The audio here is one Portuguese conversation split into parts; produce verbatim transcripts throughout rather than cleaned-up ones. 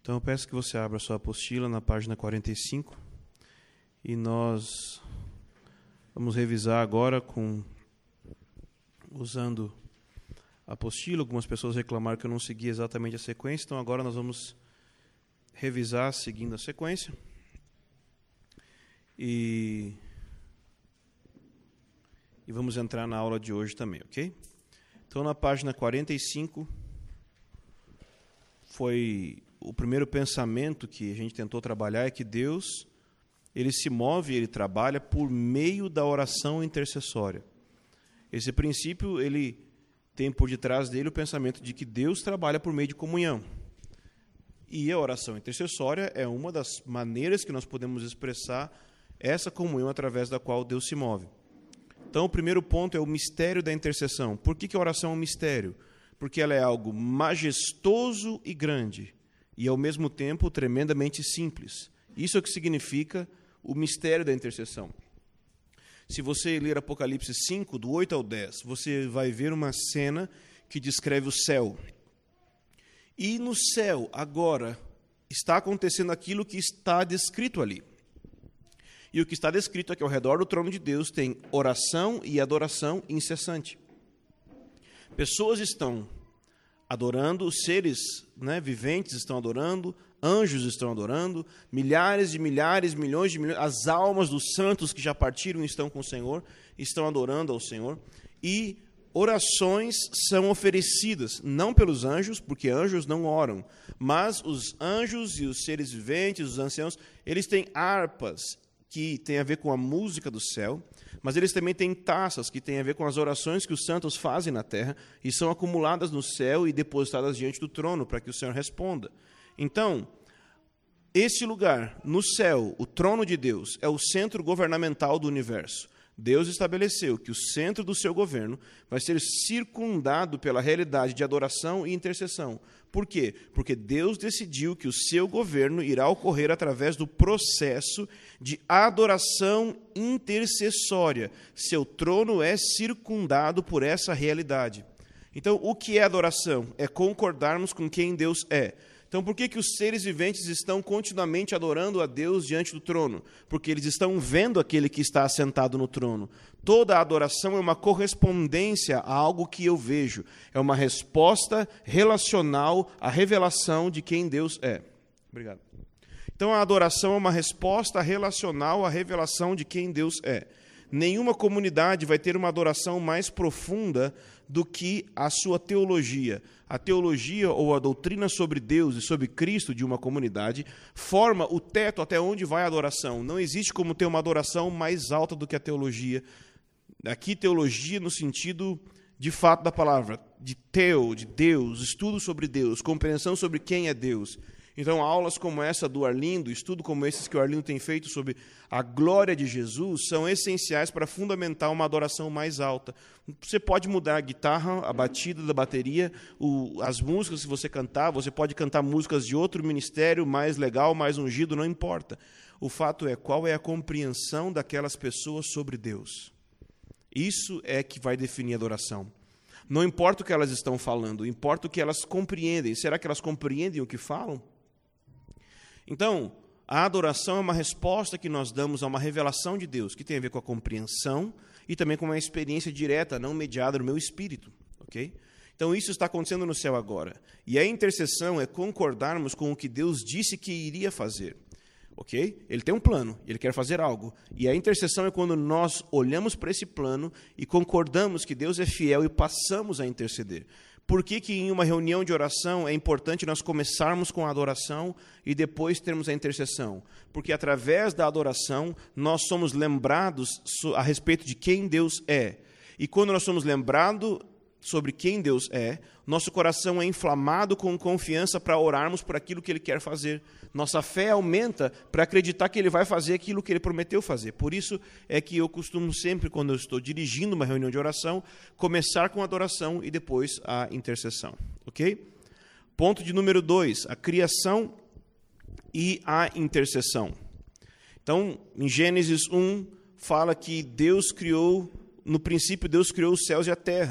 Então eu peço que você abra a sua apostila na página quarenta e cinco e nós vamos revisar agora com usando a apostila. Algumas pessoas reclamaram que eu não segui exatamente a sequência, então agora nós vamos revisar seguindo a sequência. E, e vamos entrar na aula de hoje também, ok? Então na página quarenta e cinco foi o primeiro pensamento que a gente tentou trabalhar, é que Deus, ele se move, ele trabalha por meio da oração intercessória. Esse princípio, ele tem por detrás dele o pensamento de que Deus trabalha por meio de comunhão. E a oração intercessória é uma das maneiras que nós podemos expressar essa comunhão através da qual Deus se move. Então, o primeiro ponto é o mistério da intercessão. Por que que a oração é um mistério? Porque ela é algo majestoso e grande, e ao mesmo tempo tremendamente simples. Isso é o que significa o mistério da intercessão. Se você ler Apocalipse cinco, do oito ao dez, você vai ver uma cena que descreve o céu. E no céu, agora, está acontecendo aquilo que está descrito ali. E o que está descrito é que ao redor do trono de Deus tem oração e adoração incessante. Pessoas estão adorando, os seres, né, viventes estão adorando, anjos estão adorando, milhares de milhares, milhões de milhões, as almas dos santos que já partiram e estão com o Senhor, estão adorando ao Senhor, e orações são oferecidas, não pelos anjos, porque anjos não oram, mas os anjos e os seres viventes, os anciãos, eles têm harpas, que têm a ver com a música do céu, mas eles também têm taças, que têm a ver com as orações que os santos fazem na terra, e são acumuladas no céu e depositadas diante do trono, para que o Senhor responda. Então, esse lugar, no céu, o trono de Deus, é o centro governamental do universo. Deus estabeleceu que o centro do seu governo vai ser circundado pela realidade de adoração e intercessão. Por quê? Porque Deus decidiu que o seu governo irá ocorrer através do processo de adoração intercessória. Seu trono é circundado por essa realidade. Então, o que é adoração? É concordarmos com quem Deus é. Então, por que que os seres viventes estão continuamente adorando a Deus diante do trono? Porque eles estão vendo aquele que está assentado no trono. Toda a adoração é uma correspondência a algo que eu vejo. É uma resposta relacional à revelação de quem Deus é. Obrigado. Então, a adoração é uma resposta relacional à revelação de quem Deus é. Nenhuma comunidade vai ter uma adoração mais profunda do que a sua teologia. A teologia ou a doutrina sobre Deus e sobre Cristo de uma comunidade forma o teto até onde vai a adoração. Não existe como ter uma adoração mais alta do que a teologia. Aqui, teologia no sentido de fato da palavra, de teo, de Deus, estudo sobre Deus, compreensão sobre quem é Deus. Então, aulas como essa do Arlindo, estudo como esses que o Arlindo tem feito sobre a glória de Jesus, são essenciais para fundamentar uma adoração mais alta. Você pode mudar a guitarra, a batida da bateria, o, as músicas, se você cantar, você pode cantar músicas de outro ministério, mais legal, mais ungido, não importa. O fato é, qual é a compreensão daquelas pessoas sobre Deus? Isso é que vai definir a adoração. Não importa o que elas estão falando, importa o que elas compreendem. Será que elas compreendem o que falam? Então, a adoração é uma resposta que nós damos a uma revelação de Deus, que tem a ver com a compreensão e também com uma experiência direta, não mediada no meu espírito. Okay? Então, isso está acontecendo no céu agora. E a intercessão é concordarmos com o que Deus disse que iria fazer. Okay? Ele tem um plano, ele quer fazer algo. E a intercessão é quando nós olhamos para esse plano e concordamos que Deus é fiel e passamos a interceder. Por que que em uma reunião de oração é importante nós começarmos com a adoração e depois termos a intercessão? Porque através da adoração nós somos lembrados a respeito de quem Deus é. E quando nós somos lembrados sobre quem Deus é, nosso coração é inflamado com confiança para orarmos por aquilo que Ele quer fazer. Nossa fé aumenta para acreditar que Ele vai fazer aquilo que Ele prometeu fazer. Por isso é que eu costumo sempre, quando eu estou dirigindo uma reunião de oração, começar com a adoração e depois a intercessão. Ok? Ponto de número dois, a criação e a intercessão. Então, em Gênesis um, fala que Deus criou, no princípio Deus criou os céus e a terra.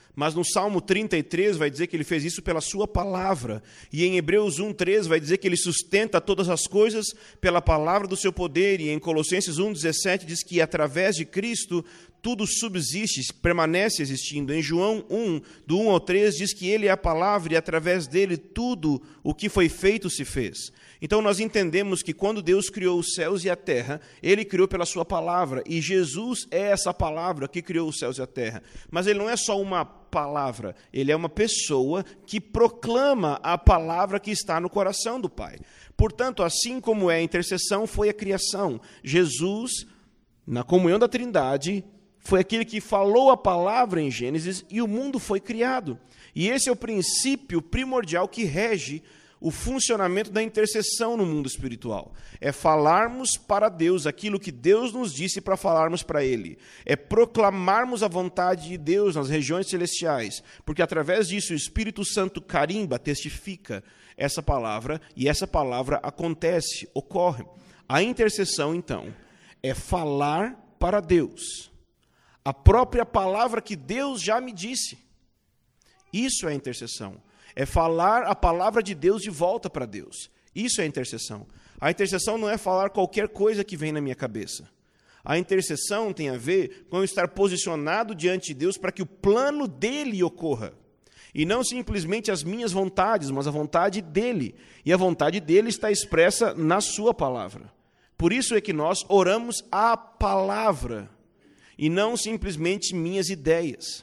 Mas no Salmo trinta e três vai dizer que ele fez isso pela sua palavra. E em Hebreus um, três vai dizer que ele sustenta todas as coisas pela palavra do seu poder. E em Colossenses um, dezessete diz que através de Cristo tudo subsiste, permanece existindo. Em João um, do um ao três, diz que ele é a palavra e através dele tudo o que foi feito se fez. Então nós entendemos que quando Deus criou os céus e a terra, ele criou pela sua palavra. E Jesus é essa palavra que criou os céus e a terra. Mas ele não é só uma palavra, ele é uma pessoa que proclama a palavra que está no coração do Pai. Portanto, assim como é a intercessão, foi a criação. Jesus, na comunhão da Trindade, foi aquele que falou a palavra em Gênesis e o mundo foi criado. E esse é o princípio primordial que rege o funcionamento da intercessão no mundo espiritual. É falarmos para Deus aquilo que Deus nos disse para falarmos para Ele. É proclamarmos a vontade de Deus nas regiões celestiais, porque através disso o Espírito Santo carimba, testifica essa palavra, e essa palavra acontece, ocorre. A intercessão, então, é falar para Deus a própria palavra que Deus já me disse. Isso é intercessão. É falar a palavra de Deus de volta para Deus. Isso é intercessão. A intercessão não é falar qualquer coisa que vem na minha cabeça. A intercessão tem a ver com eu estar posicionado diante de Deus para que o plano dele ocorra. E não simplesmente as minhas vontades, mas a vontade dele. E a vontade dele está expressa na sua palavra. Por isso é que nós oramos a palavra e não simplesmente minhas ideias.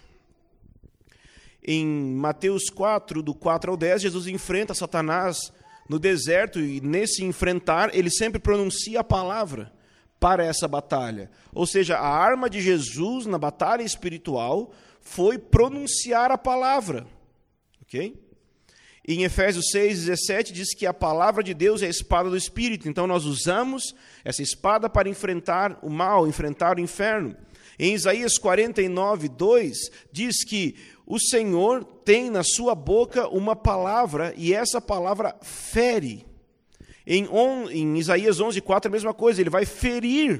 Em Mateus quatro, do quatro ao dez, Jesus enfrenta Satanás no deserto e nesse enfrentar ele sempre pronuncia a palavra para essa batalha. Ou seja, a arma de Jesus na batalha espiritual foi pronunciar a palavra. Ok? Em Efésios seis, dezessete diz que a palavra de Deus é a espada do Espírito. Então nós usamos essa espada para enfrentar o mal, enfrentar o inferno. Em Isaías quarenta e nove, dois, diz que o Senhor tem na sua boca uma palavra e essa palavra fere. Em, on, em Isaías onze, quatro, a mesma coisa, ele vai ferir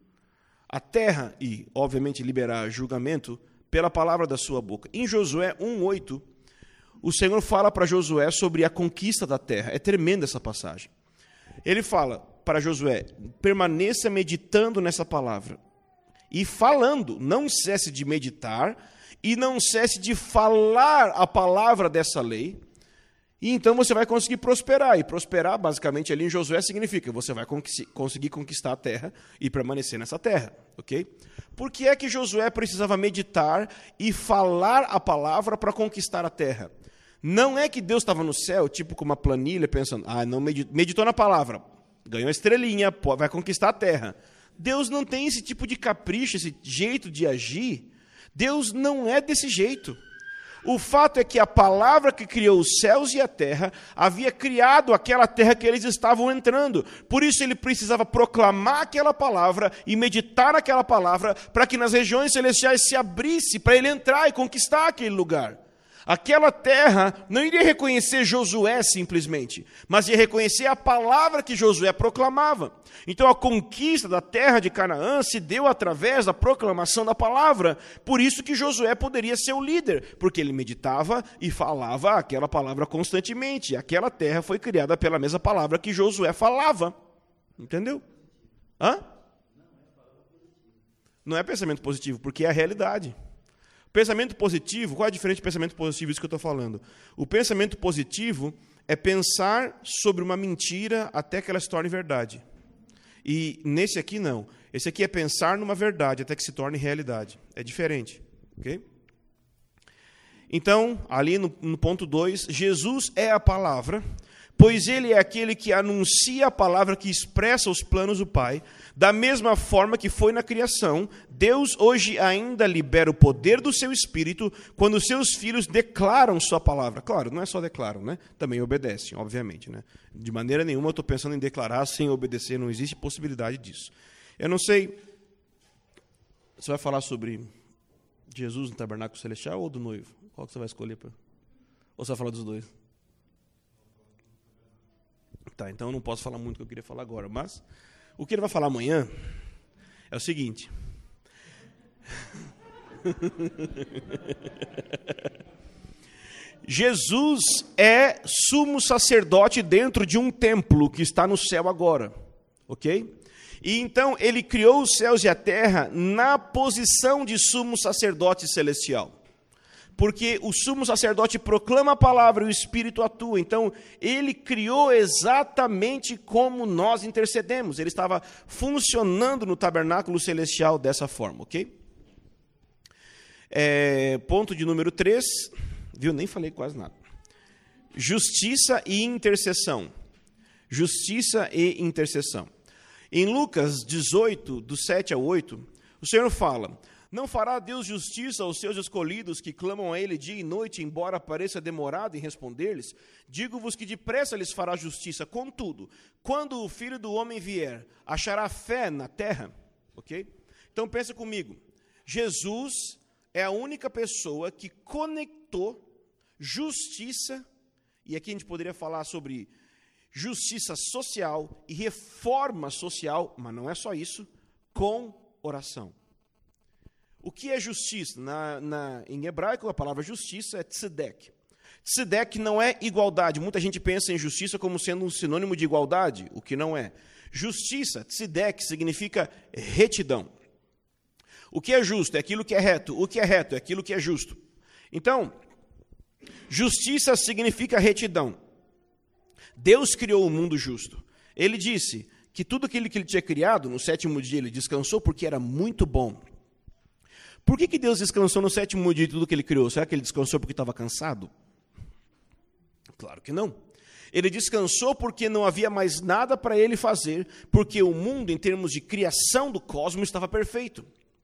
a terra e, obviamente, liberar julgamento pela palavra da sua boca. Em Josué um, oito, o Senhor fala para Josué sobre a conquista da terra. É tremenda essa passagem. Ele fala para Josué, permaneça meditando nessa palavra. E falando, não cesse de meditar e não cesse de falar a palavra dessa lei. E então você vai conseguir prosperar. E prosperar, basicamente, ali em Josué significa você vai conseguir conquistar a terra e permanecer nessa terra. Ok? Por que é que Josué precisava meditar e falar a palavra para conquistar a terra? Não é que Deus estava no céu, tipo com uma planilha, pensando, ah, não meditou, meditou na palavra, ganhou a estrelinha, vai conquistar a terra. Deus não tem esse tipo de capricho, esse jeito de agir. Deus não é desse jeito. O fato é que a palavra que criou os céus e a terra havia criado aquela terra que eles estavam entrando. Por isso ele precisava proclamar aquela palavra e meditar naquela palavra para que nas regiões celestiais se abrisse para ele entrar e conquistar aquele lugar. Aquela terra não iria reconhecer Josué simplesmente, mas ia reconhecer a palavra que Josué proclamava. Então a conquista da terra de Canaã se deu através da proclamação da palavra. Por isso que Josué poderia ser o líder, porque ele meditava e falava aquela palavra constantemente. E aquela terra foi criada pela mesma palavra que Josué falava. Entendeu? Hã? Não é pensamento positivo, porque é a realidade. Pensamento positivo, qual é a diferença de pensamento positivo? Isso que eu estou falando. O pensamento positivo é pensar sobre uma mentira até que ela se torne verdade. E nesse aqui não. Esse aqui é pensar numa verdade até que se torne realidade. É diferente. Ok? Então, ali no, no ponto dois, Jesus é a palavra, pois ele é aquele que anuncia a palavra que expressa os planos do Pai. Da mesma forma que foi na criação, Deus hoje ainda libera o poder do seu Espírito quando os seus filhos declaram sua palavra. Claro, não é só declaram, né? Também obedecem, obviamente, né? De maneira nenhuma eu estou pensando em declarar sem obedecer, não existe possibilidade disso. Eu não sei, você vai falar sobre Jesus no tabernáculo celestial ou do noivo? Qual que você vai escolher? Pra... Ou você vai falar dos dois? Tá, então eu não posso falar muito do que eu queria falar agora, mas o que ele vai falar amanhã é o seguinte. Jesus é sumo sacerdote dentro de um templo que está no céu agora, ok? E então ele criou os céus e a terra na posição de sumo sacerdote celestial. Porque o sumo sacerdote proclama a palavra e o Espírito atua. Então, ele criou exatamente como nós intercedemos. Ele estava funcionando no tabernáculo celestial dessa forma, ok? É, ponto de número três, viu? Nem falei quase nada. Justiça e intercessão. Justiça e intercessão. Em Lucas dezoito, do sete ao oito, o Senhor fala: não fará Deus justiça aos seus escolhidos que clamam a Ele dia e noite, embora pareça demorado em responder-lhes? Digo-vos que depressa lhes fará justiça. Contudo, quando o Filho do Homem vier, achará fé na terra? Ok? Então pensa comigo. Jesus é a única pessoa que conectou justiça, e aqui a gente poderia falar sobre justiça social e reforma social, mas não é só isso, com oração. O que é justiça? Na, na, em hebraico, a palavra justiça é tzedek. Tzedek não é igualdade. Muita gente pensa em justiça como sendo um sinônimo de igualdade, o que não é. Justiça, tzedek, significa retidão. O que é justo é aquilo que é reto. O que é reto é aquilo que é justo. Então, justiça significa retidão. Deus criou o mundo justo. Ele disse que tudo aquilo que ele tinha criado, no sétimo dia ele descansou porque era muito bom. Por que que Deus descansou no sétimo dia de tudo que ele criou? Será que ele descansou porque estava cansado? Claro que não. Ele descansou porque não havia mais nada para ele fazer, porque o mundo, em termos de criação do cosmos, estava perfeito.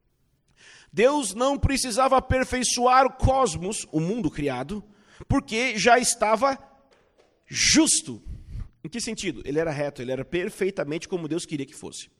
Deus não precisava aperfeiçoar o cosmos, o mundo criado, porque já estava justo. Em que sentido? Ele era reto, ele era perfeitamente como Deus queria que fosse.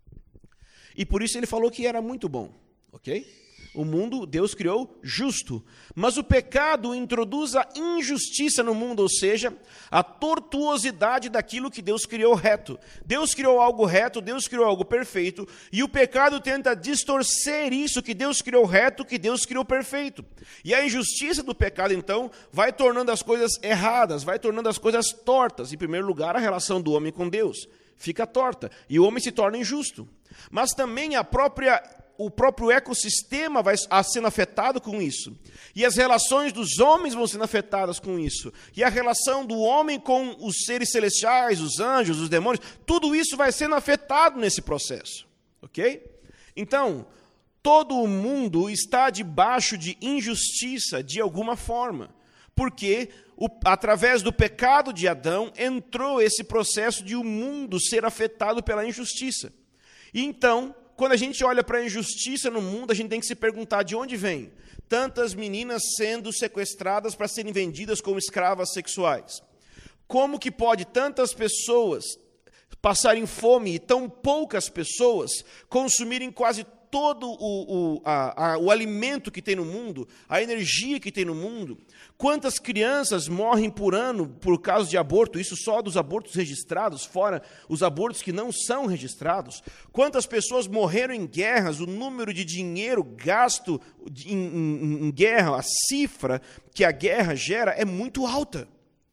E por isso ele falou que era muito bom, ok? O mundo Deus criou justo, mas o pecado introduz a injustiça no mundo, ou seja, a tortuosidade daquilo que Deus criou reto. Deus criou algo reto, Deus criou algo perfeito, e o pecado tenta distorcer isso que Deus criou reto, que Deus criou perfeito. E a injustiça do pecado, então, vai tornando as coisas erradas, vai tornando as coisas tortas. Em primeiro lugar, a relação do homem com Deus fica torta, e o homem se torna injusto. Mas também a própria... o próprio ecossistema vai sendo afetado com isso. E as relações dos homens vão sendo afetadas com isso. E a relação do homem com os seres celestiais, os anjos, os demônios, tudo isso vai sendo afetado nesse processo. Ok? Então, todo o mundo está debaixo de injustiça de alguma forma. Porque, o, através do pecado de Adão, entrou esse processo de o mundo ser afetado pela injustiça. E então... quando a gente olha para a injustiça no mundo, a gente tem que se perguntar de onde vem tantas meninas sendo sequestradas para serem vendidas como escravas sexuais. Como que pode tantas pessoas passarem fome e tão poucas pessoas consumirem quase todo o, o, a, a, o alimento que tem no mundo, a energia que tem no mundo? Quantas crianças morrem por ano por causa de aborto? Isso só dos abortos registrados, fora os abortos que não são registrados. Quantas pessoas morreram em guerras? O número de dinheiro gasto em, em, em guerra, a cifra que a guerra gera é muito alta.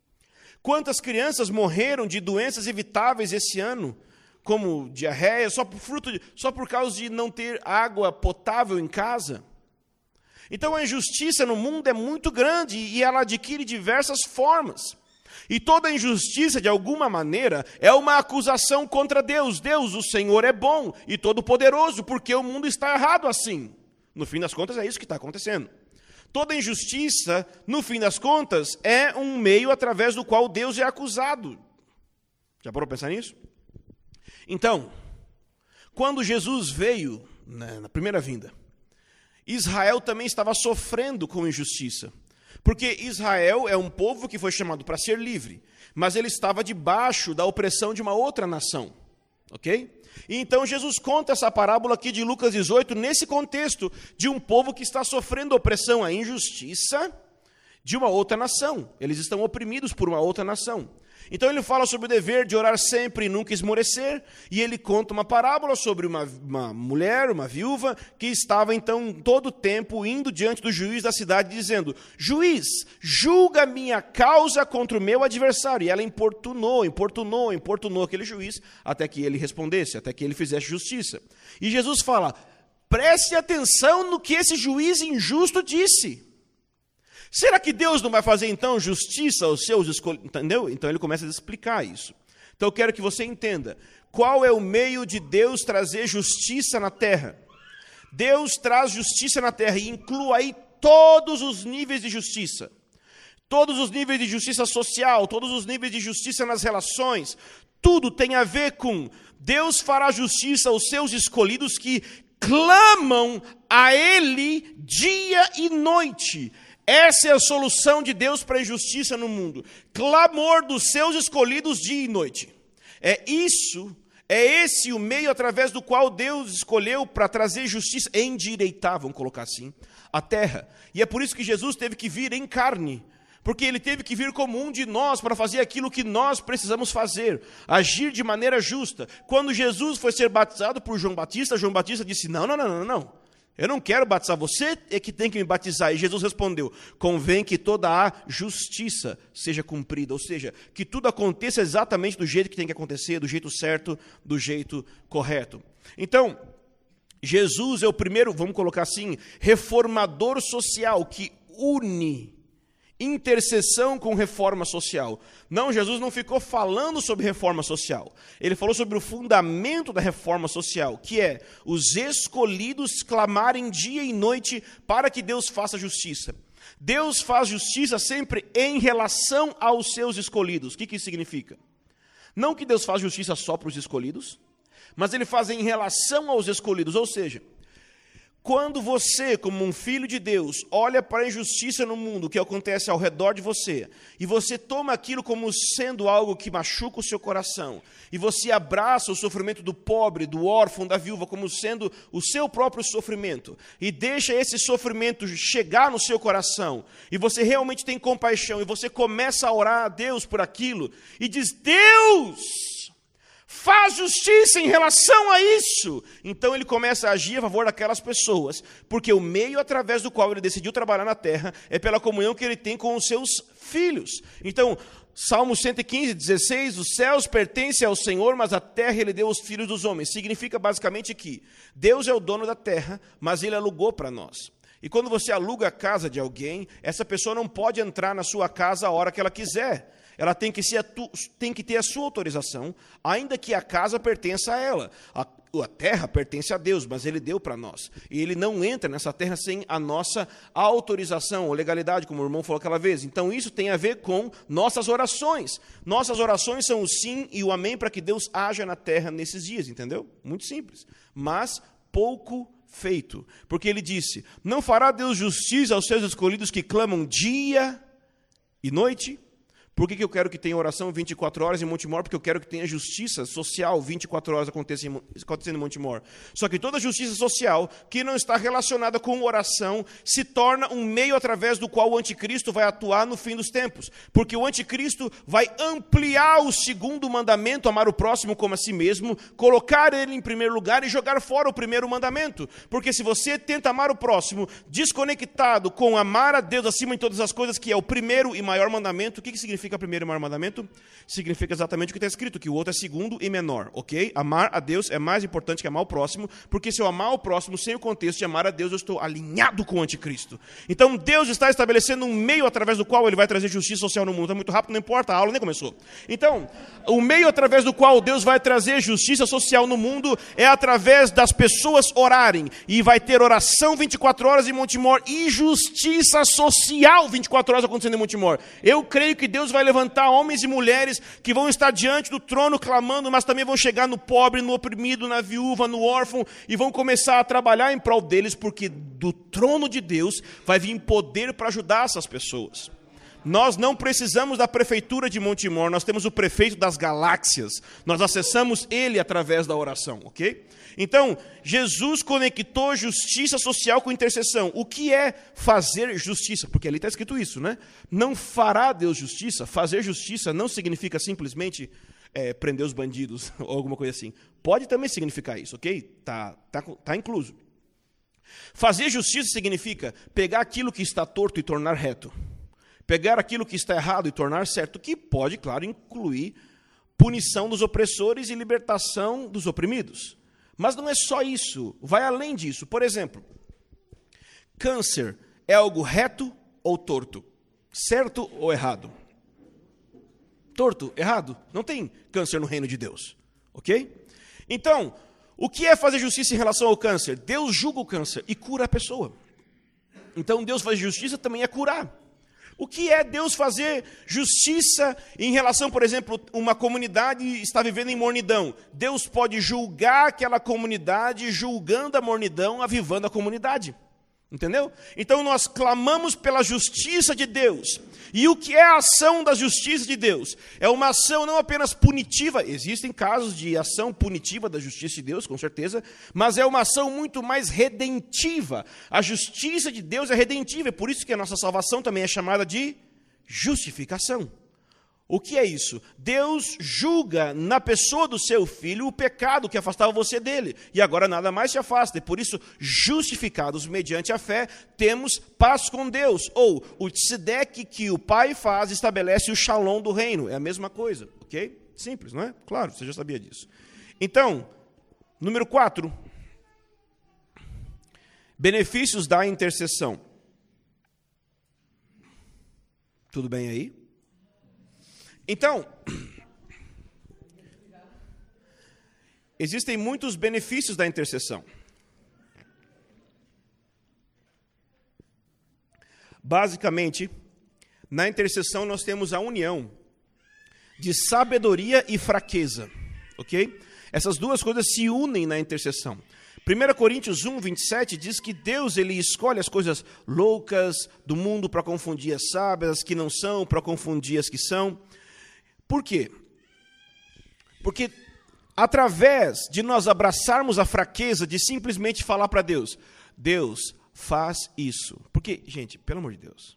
Quantas crianças morreram de doenças evitáveis esse ano, como diarreia, só por, fruto de, só por causa de não ter água potável em casa? Então a injustiça no mundo é muito grande e ela adquire diversas formas. E toda injustiça, de alguma maneira, é uma acusação contra Deus. Deus, o Senhor, é bom e todo-poderoso, porque o mundo está errado assim. No fim das contas, é isso que está acontecendo. Toda injustiça, no fim das contas, é um meio através do qual Deus é acusado. Já parou para pensar nisso? Então, quando Jesus veio, né, na primeira vinda, Israel também estava sofrendo com injustiça. Porque Israel é um povo que foi chamado para ser livre, mas ele estava debaixo da opressão de uma outra nação. Ok? E então Jesus conta essa parábola aqui de Lucas dezoito, nesse contexto de um povo que está sofrendo opressão, a injustiça de uma outra nação. Eles estão oprimidos por uma outra nação. Então ele fala sobre o dever de orar sempre e nunca esmorecer, e ele conta uma parábola sobre uma, uma mulher, uma viúva, que estava então todo o tempo indo diante do juiz da cidade, dizendo: juiz, julga minha causa contra o meu adversário. E ela importunou, importunou, importunou aquele juiz, até que ele respondesse, até que ele fizesse justiça. E Jesus fala: preste atenção no que esse juiz injusto disse. Será que Deus não vai fazer, então, justiça aos seus escolhidos? Entendeu? Então ele começa a explicar isso. Então eu quero que você entenda. Qual é o meio de Deus trazer justiça na terra? Deus traz justiça na terra e inclui aí todos os níveis de justiça. Todos os níveis de justiça social, todos os níveis de justiça nas relações. Tudo tem a ver com Deus fará justiça aos seus escolhidos que clamam a Ele dia e noite. Essa é a solução de Deus para a injustiça no mundo. Clamor dos seus escolhidos dia e noite. É isso, é esse o meio através do qual Deus escolheu para trazer justiça, endireitar, vamos colocar assim, a terra. E é por isso que Jesus teve que vir em carne. Porque ele teve que vir como um de nós para fazer aquilo que nós precisamos fazer. Agir de maneira justa. Quando Jesus foi ser batizado por João Batista, João Batista disse: não, não, não, não, não. Eu não quero batizar, você é que tem que me batizar. E Jesus respondeu: convém que toda a justiça seja cumprida. Ou seja, que tudo aconteça exatamente do jeito que tem que acontecer, do jeito certo, do jeito correto. Então, Jesus é o primeiro, vamos colocar assim, reformador social que une intercessão com reforma social. Não, Jesus não ficou falando sobre reforma social. Ele falou sobre o fundamento da reforma social, que é os escolhidos clamarem dia e noite para que Deus faça justiça. Deus faz justiça sempre em relação aos seus escolhidos. O que, que isso significa? Não que Deus faz justiça só para os escolhidos, mas Ele faz em relação aos escolhidos. Ou seja, quando você, como um filho de Deus, olha para a injustiça no mundo que acontece ao redor de você, e você toma aquilo como sendo algo que machuca o seu coração, e você abraça o sofrimento do pobre, do órfão, da viúva, como sendo o seu próprio sofrimento, e deixa esse sofrimento chegar no seu coração, e você realmente tem compaixão, e você começa a orar a Deus por aquilo, e diz: Deus, faz justiça em relação a isso. Então ele começa a agir a favor daquelas pessoas, porque o meio através do qual ele decidiu trabalhar na terra é pela comunhão que ele tem com os seus filhos. Então, Salmo cento e quinze, dezesseis, os céus pertencem ao Senhor, mas a terra ele deu aos filhos dos homens. Significa basicamente que Deus é o dono da terra, mas ele alugou para nós. E quando você aluga a casa de alguém, essa pessoa não pode entrar na sua casa a hora que ela quiser. Ela tem que, ser, tem que ter a sua autorização, ainda que a casa pertença a ela. A, a terra pertence a Deus, mas Ele deu para nós. E Ele não entra nessa terra sem a nossa autorização ou legalidade, como o irmão falou aquela vez. Então isso tem a ver com nossas orações. Nossas orações são o sim e o amém para que Deus haja na terra nesses dias, entendeu? Muito simples. Mas pouco feito. Porque Ele disse: não fará Deus justiça aos seus escolhidos que clamam dia e noite? Por que, que eu quero que tenha oração vinte e quatro horas em Montemor? Porque eu quero que tenha justiça social vinte e quatro horas acontecendo em Montemor. Só que toda justiça social que não está relacionada com oração se torna um meio através do qual o anticristo vai atuar no fim dos tempos. Porque o anticristo vai ampliar o segundo mandamento, amar o próximo como a si mesmo, colocar ele em primeiro lugar e jogar fora o primeiro mandamento. Porque se você tenta amar o próximo desconectado com amar a Deus acima de todas as coisas, que é o primeiro e maior mandamento, o que, que significa primeiro e maior mandamento? Significa exatamente o que está escrito, que o outro é segundo e menor, ok? Amar a Deus é mais importante que amar o próximo, porque se eu amar o próximo sem o contexto de amar a Deus, eu estou alinhado com o anticristo. Então Deus está estabelecendo um meio através do qual Ele vai trazer justiça social no mundo. Está muito rápido, não importa, a aula nem começou. Então, o meio através do qual Deus vai trazer justiça social no mundo é através das pessoas orarem, e vai ter oração vinte e quatro horas em Montemor e justiça social vinte e quatro horas acontecendo em Montemor. Eu creio que Deus vai levantar homens e mulheres que vão estar diante do trono clamando, mas também vão chegar no pobre, no oprimido, na viúva, no órfão, e vão começar a trabalhar em prol deles, porque do trono de Deus vai vir poder para ajudar essas pessoas. Nós não precisamos da prefeitura de Montemor, nós temos o prefeito das galáxias. Nós acessamos ele através da oração, ok? Então, Jesus conectou justiça social com intercessão. O que é fazer justiça? Porque ali está escrito isso, né? Não fará Deus justiça. Fazer justiça não significa simplesmente é, prender os bandidos ou alguma coisa assim. Pode também significar isso, ok? Tá, tá, tá incluso. Fazer justiça significa pegar aquilo que está torto e tornar reto. Pegar aquilo que está errado e tornar certo, que pode, claro, incluir punição dos opressores e libertação dos oprimidos. Mas não é só isso, vai além disso. Por exemplo, câncer é algo reto ou torto? Certo ou errado? Torto, errado. Não tem câncer no reino de Deus, ok? Então, o que é fazer justiça em relação ao câncer? Deus julga o câncer e cura a pessoa. Então, Deus fazer justiça também é curar. O que é Deus fazer justiça em relação, por exemplo, uma comunidade está vivendo em mornidão? Deus pode julgar aquela comunidade, julgando a mornidão, avivando a comunidade. Entendeu? Então nós clamamos pela justiça de Deus. E o que é a ação da justiça de Deus? É uma ação não apenas punitiva, existem casos de ação punitiva da justiça de Deus, com certeza, mas é uma ação muito mais redentiva. A justiça de Deus é redentiva, é por isso que a nossa salvação também é chamada de justificação. O que é isso? Deus julga na pessoa do seu filho o pecado que afastava você dele, e agora nada mais te afasta, e por isso, justificados mediante a fé, temos paz com Deus, ou o tzedeque que o Pai faz estabelece o shalom do reino, é a mesma coisa, ok? Simples, não é? Claro, você já sabia disso. Então, número quatro, benefícios da intercessão. Tudo bem aí? Então, existem muitos benefícios da intercessão. Basicamente, na intercessão nós temos a união de sabedoria e fraqueza, ok? Essas duas coisas se unem na intercessão. primeira Coríntios um, vinte e sete diz que Deus ele escolhe as coisas loucas do mundo para confundir as sábias, as que não são, para confundir as que são. Por quê? Porque através de nós abraçarmos a fraqueza, de simplesmente falar para Deus, Deus, faz isso. Porque, gente, pelo amor de Deus,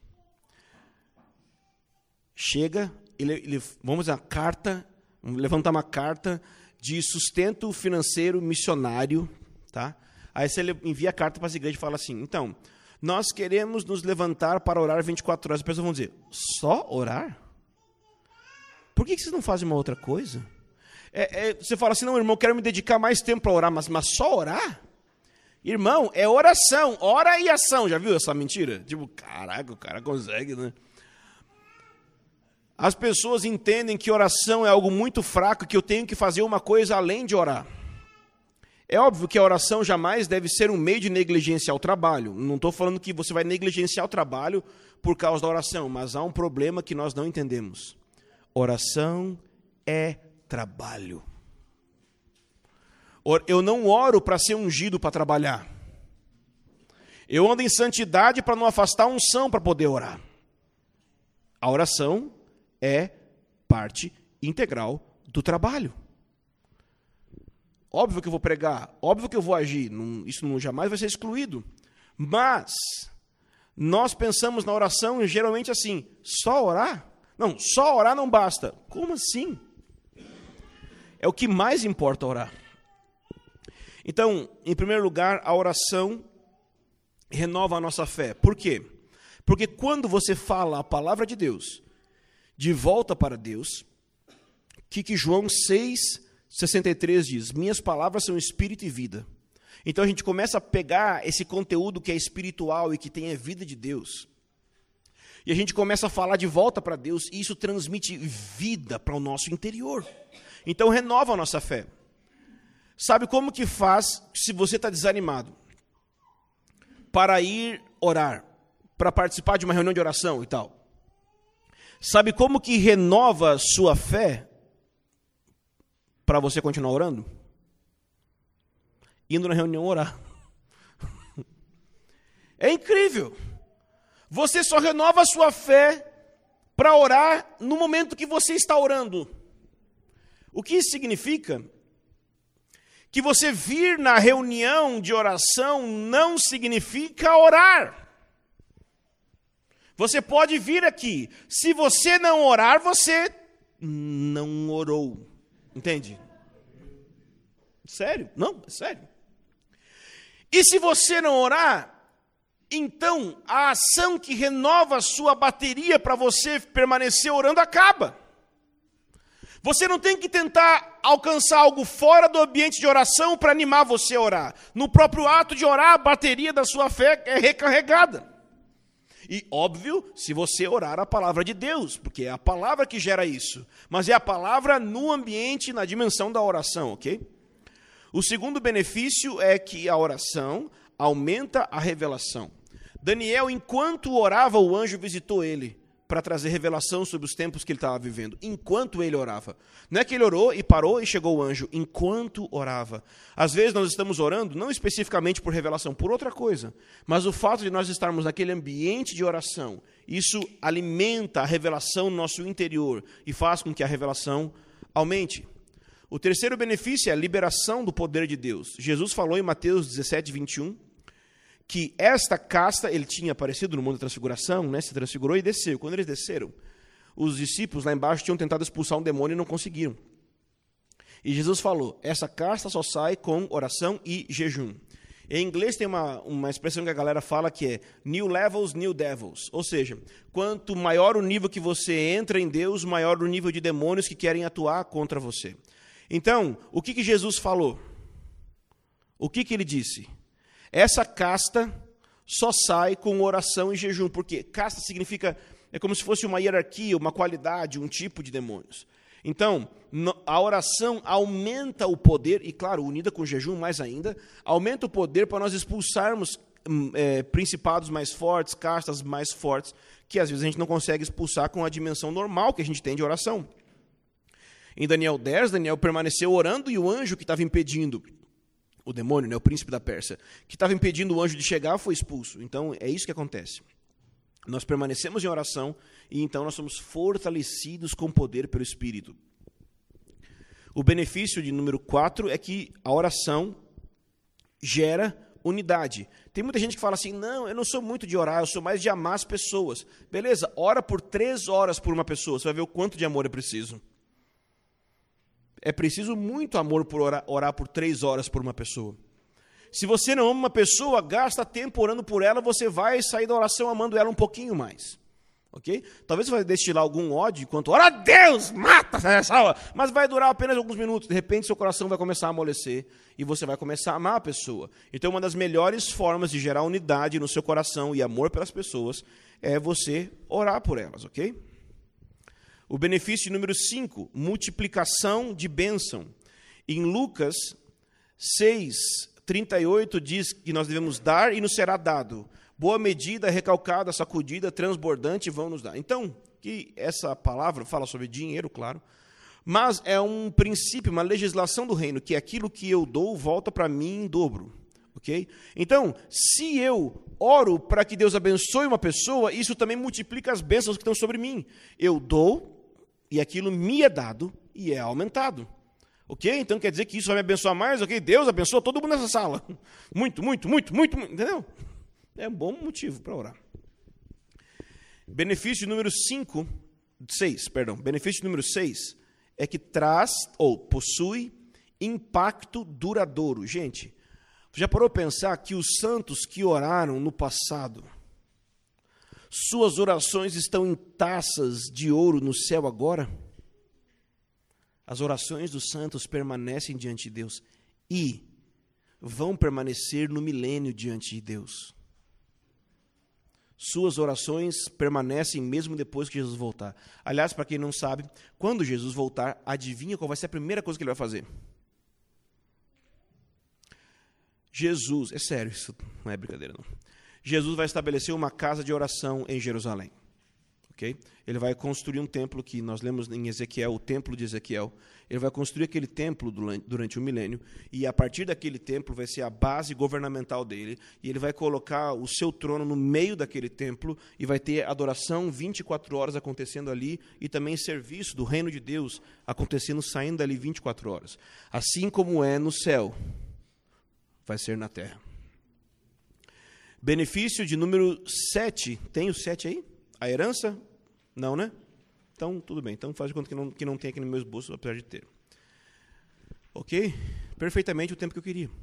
chega, ele, ele, vamos a carta, vamos levantar uma carta de sustento financeiro missionário, tá? Aí você envia a carta para as igrejas e fala assim, então, nós queremos nos levantar para orar vinte e quatro horas. As pessoas vão dizer, só orar? Por que vocês não fazem uma outra coisa? É, é, você fala assim, não, irmão, eu quero me dedicar mais tempo para orar, mas, mas só orar? Irmão, é oração, ora e ação. Já viu essa mentira? Tipo, caraca, o cara consegue, né? As pessoas entendem que oração é algo muito fraco, que eu tenho que fazer uma coisa além de orar. É óbvio que a oração jamais deve ser um meio de negligenciar o trabalho. Não estou falando que você vai negligenciar o trabalho por causa da oração, mas há um problema que nós não entendemos. Oração é trabalho. Eu não oro para ser ungido para trabalhar. Eu ando em santidade para não afastar a unção para poder orar. A oração é parte integral do trabalho. Óbvio que eu vou pregar, óbvio que eu vou agir, não, isso não, jamais vai ser excluído. Mas nós pensamos na oração geralmente assim, só orar? Não, só orar não basta. Como assim? É o que mais importa orar. Então, em primeiro lugar, a oração renova a nossa fé. Por quê? Porque quando você fala a palavra de Deus de volta para Deus, que, que João seis, sessenta e três diz, minhas palavras são espírito e vida. Então a gente começa a pegar esse conteúdo que é espiritual e que tem a vida de Deus, e a gente começa a falar de volta para Deus, e isso transmite vida para o nosso interior. Então renova a nossa fé. Sabe como que faz se você está desanimado? Para ir orar, para participar de uma reunião de oração e tal. Sabe como que renova sua fé para você continuar orando? Indo na reunião orar. É incrível. Você só renova a sua fé para orar no momento que você está orando. O que isso significa? Que você vir na reunião de oração não significa orar. Você pode vir aqui. Se você não orar, você não orou. Entende? Sério? Não, é sério. E se você não orar, então a ação que renova a sua bateria para você permanecer orando acaba. Você não tem que tentar alcançar algo fora do ambiente de oração para animar você a orar. No próprio ato de orar, a bateria da sua fé é recarregada. E, óbvio, se você orar a palavra de Deus, porque é a palavra que gera isso. Mas é a palavra no ambiente, na dimensão da oração, ok? O segundo benefício é que a oração aumenta a revelação. Daniel, enquanto orava, o anjo visitou ele para trazer revelação sobre os tempos que ele estava vivendo, enquanto ele orava. Não é que ele orou e parou e chegou o anjo, enquanto orava. Às vezes nós estamos orando, não especificamente por revelação, por outra coisa, mas o fato de nós estarmos naquele ambiente de oração, isso alimenta a revelação no nosso interior e faz com que a revelação aumente. O terceiro benefício é a liberação do poder de Deus. Jesus falou em Mateus dezessete, vinte e um, que esta casta, ele tinha aparecido no Monte da Transfiguração, né, se transfigurou e desceu. Quando eles desceram, os discípulos lá embaixo tinham tentado expulsar um demônio e não conseguiram. E Jesus falou, essa casta só sai com oração e jejum. Em inglês tem uma, uma expressão que a galera fala que é new levels, new devils. Ou seja, quanto maior o nível que você entra em Deus, maior o nível de demônios que querem atuar contra você. Então, o que, que Jesus falou? O que, que ele disse? Essa casta só sai com oração e jejum, porque casta significa, é como se fosse uma hierarquia, uma qualidade, um tipo de demônios. Então, a oração aumenta o poder, e claro, unida com o jejum mais ainda, aumenta o poder para nós expulsarmos é, principados mais fortes, castas mais fortes, que às vezes a gente não consegue expulsar com a dimensão normal que a gente tem de oração. Em Daniel dez, Daniel permaneceu orando e o anjo que estava impedindo, o demônio, né, o príncipe da Pérsia, que estava impedindo o anjo de chegar, foi expulso. Então, é isso que acontece. Nós permanecemos em oração e então nós somos fortalecidos com poder pelo Espírito. O benefício de número quatro é que a oração gera unidade. Tem muita gente que fala assim, não, eu não sou muito de orar, eu sou mais de amar as pessoas. Beleza, ora por três horas por uma pessoa, você vai ver o quanto de amor é preciso. É preciso muito amor por orar, orar por três horas por uma pessoa. Se você não ama uma pessoa, gasta tempo orando por ela, você vai sair da oração amando ela um pouquinho mais. Ok? Talvez você vai destilar algum ódio enquanto ora, Deus, mata essa hora, mas vai durar apenas alguns minutos. De repente, seu coração vai começar a amolecer e você vai começar a amar a pessoa. Então, uma das melhores formas de gerar unidade no seu coração e amor pelas pessoas é você orar por elas, ok? O benefício número cinco, multiplicação de bênção. Em Lucas seis, trinta e oito diz que nós devemos dar e nos será dado. Boa medida, recalcada, sacudida, transbordante vão nos dar. Então, que essa palavra fala sobre dinheiro, claro, mas é um princípio, uma legislação do reino, que aquilo que eu dou volta para mim em dobro. Okay? Então, se eu oro para que Deus abençoe uma pessoa, isso também multiplica as bênçãos que estão sobre mim. Eu dou e aquilo me é dado e é aumentado. Ok? Então quer dizer que isso vai me abençoar mais? Ok? Deus abençoa todo mundo nessa sala. Muito, muito, muito, muito, muito. Entendeu? É um bom motivo para orar. Benefício número cinco, seis, perdão. Benefício número seis é que traz ou possui impacto duradouro. Gente, já parou para pensar que os santos que oraram no passado, suas orações estão em taças de ouro no céu agora? As orações dos santos permanecem diante de Deus e vão permanecer no milênio diante de Deus. Suas orações permanecem mesmo depois que Jesus voltar. Aliás, para quem não sabe, quando Jesus voltar, adivinha qual vai ser a primeira coisa que ele vai fazer? Jesus, é sério, isso não é brincadeira não. Jesus vai estabelecer uma casa de oração em Jerusalém. Okay? Ele vai construir um templo que nós lemos em Ezequiel, o templo de Ezequiel. Ele vai construir aquele templo durante o milênio, e a partir daquele templo vai ser a base governamental dele, e ele vai colocar o seu trono no meio daquele templo, e vai ter adoração vinte e quatro horas acontecendo ali, e também serviço do reino de Deus acontecendo, saindo dali vinte e quatro horas. Assim como é no céu, vai ser na terra. Benefício de número sete. Tem o sete aí? A herança? Não, né? Então, tudo bem. Então, faz de conta que não, que não tem aqui no meu esboço, apesar de ter. Ok? Perfeitamente o tempo que eu queria.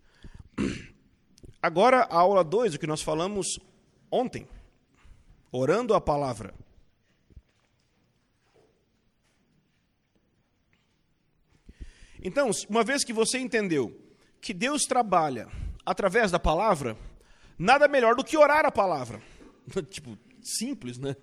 Agora, a aula dois, o que nós falamos ontem. Orando a palavra. Então, uma vez que você entendeu que Deus trabalha através da palavra, nada melhor do que orar a palavra. Tipo, simples, né?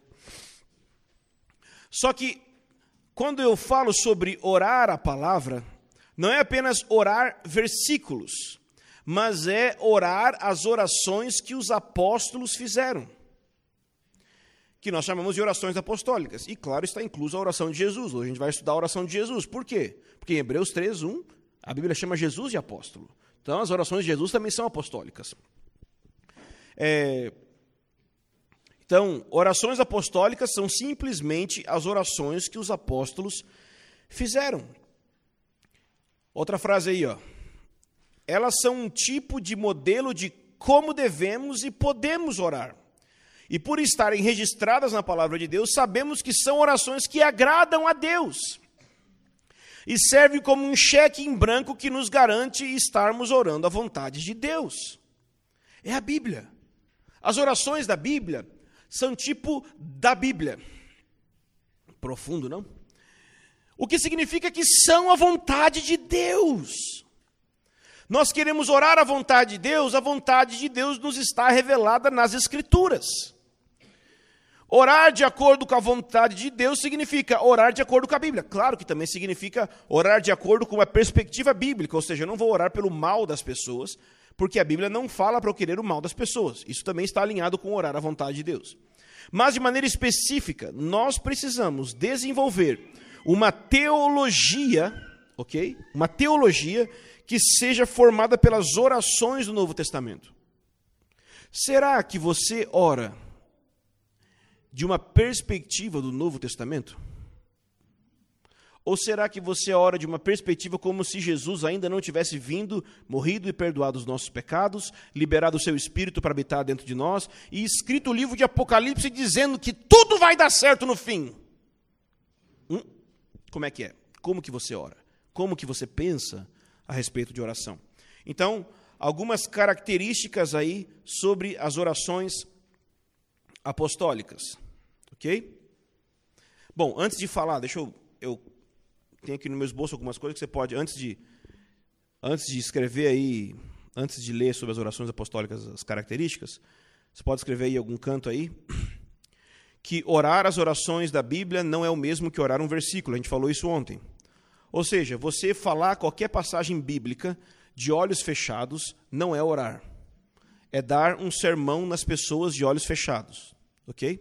Só que, quando eu falo sobre orar a palavra, não é apenas orar versículos, mas é orar as orações que os apóstolos fizeram, que nós chamamos de orações apostólicas. E, claro, está inclusa a oração de Jesus. Hoje a gente vai estudar a oração de Jesus. Por quê? Porque em Hebreus três, um, a Bíblia chama Jesus de apóstolo. Então, as orações de Jesus também são apostólicas. É... Então, orações apostólicas são simplesmente as orações que os apóstolos fizeram. Outra frase aí, ó. Elas são um tipo de modelo de como devemos e podemos orar. E por estarem registradas na palavra de Deus, sabemos que são orações que agradam a Deus. E servem como um cheque em branco que nos garante estarmos orando à vontade de Deus. É a Bíblia. As orações da Bíblia são tipo da Bíblia. Profundo, não? O que significa que são a vontade de Deus. Nós queremos orar a vontade de Deus, a vontade de Deus nos está revelada nas Escrituras. Orar de acordo com a vontade de Deus significa orar de acordo com a Bíblia. Claro que também significa orar de acordo com uma perspectiva bíblica, ou seja, eu não vou orar pelo mal das pessoas, porque a Bíblia não fala para eu querer o mal das pessoas. Isso também está alinhado com orar a vontade de Deus. Mas, de maneira específica, nós precisamos desenvolver uma teologia, ok? Uma teologia que seja formada pelas orações do Novo Testamento. Será que você ora de uma perspectiva do Novo Testamento? Ou será que você ora de uma perspectiva como se Jesus ainda não tivesse vindo, morrido e perdoado os nossos pecados, liberado o seu Espírito para habitar dentro de nós, e escrito o livro de Apocalipse dizendo que tudo vai dar certo no fim? Hum? Como é que é? Como que você ora? Como que você pensa a respeito de oração? Então, algumas características aí sobre as orações apostólicas. Ok? Bom, antes de falar, deixa eu... eu Tem aqui no meu esboço algumas coisas que você pode, antes de, antes de escrever aí, antes de ler sobre as orações apostólicas, as características, você pode escrever aí algum canto aí, que orar as orações da Bíblia não é o mesmo que orar um versículo. A gente falou isso ontem. Ou seja, você falar qualquer passagem bíblica de olhos fechados não é orar. É dar um sermão nas pessoas de olhos fechados. Ok?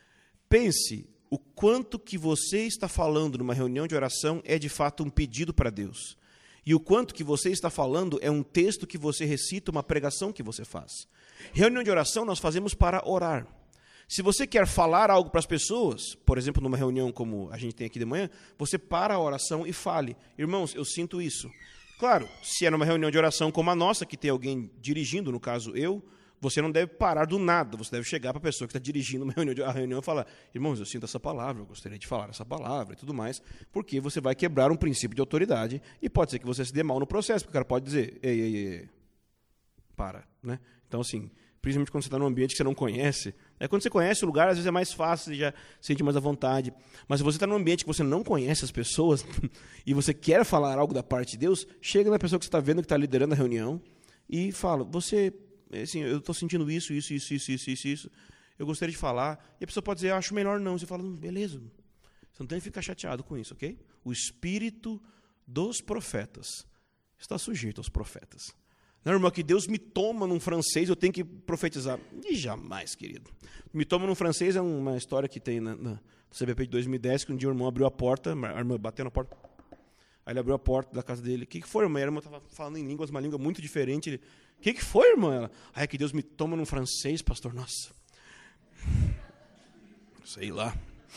Pense o quanto que você está falando numa reunião de oração é de fato um pedido para Deus. E o quanto que você está falando é um texto que você recita, uma pregação que você faz. Reunião de oração nós fazemos para orar. Se você quer falar algo para as pessoas, por exemplo, numa reunião como a gente tem aqui de manhã, você para a oração e fale: irmãos, eu sinto isso. Claro, se é numa reunião de oração como a nossa, que tem alguém dirigindo, no caso eu, você não deve parar do nada, você deve chegar para a pessoa que está dirigindo uma reunião, a reunião e falar: irmãos, eu sinto essa palavra, eu gostaria de falar essa palavra e tudo mais, porque você vai quebrar um princípio de autoridade e pode ser que você se dê mal no processo, porque o cara pode dizer: ei, ei, ei, para, né? Então, assim, principalmente quando você está num ambiente que você não conhece, é quando você conhece o lugar, às vezes é mais fácil, você já sente mais à vontade, mas se você está num ambiente que você não conhece as pessoas e você quer falar algo da parte de Deus, chega na pessoa que você está vendo que está liderando a reunião e fala: você... assim, eu estou sentindo isso, isso, isso, isso, isso, isso, isso. Eu gostaria de falar. E a pessoa pode dizer: acho melhor não. Você fala: beleza. Você não tem que ficar chateado com isso, ok? O espírito dos profetas está sujeito aos profetas. Não, irmão, que Deus me toma num francês, eu tenho que profetizar. E jamais, querido. Me toma num francês é uma história que tem na, na C B P de dois mil e dez, que um dia o irmão abriu a porta, a irmã bateu na porta, aí ele abriu a porta da casa dele. O que, que foi, irmã? A irmã estava falando em línguas, uma língua muito diferente. Ele, o que, que foi, irmã? Ela, ah, é que Deus me toma num francês, pastor. Nossa. Sei lá.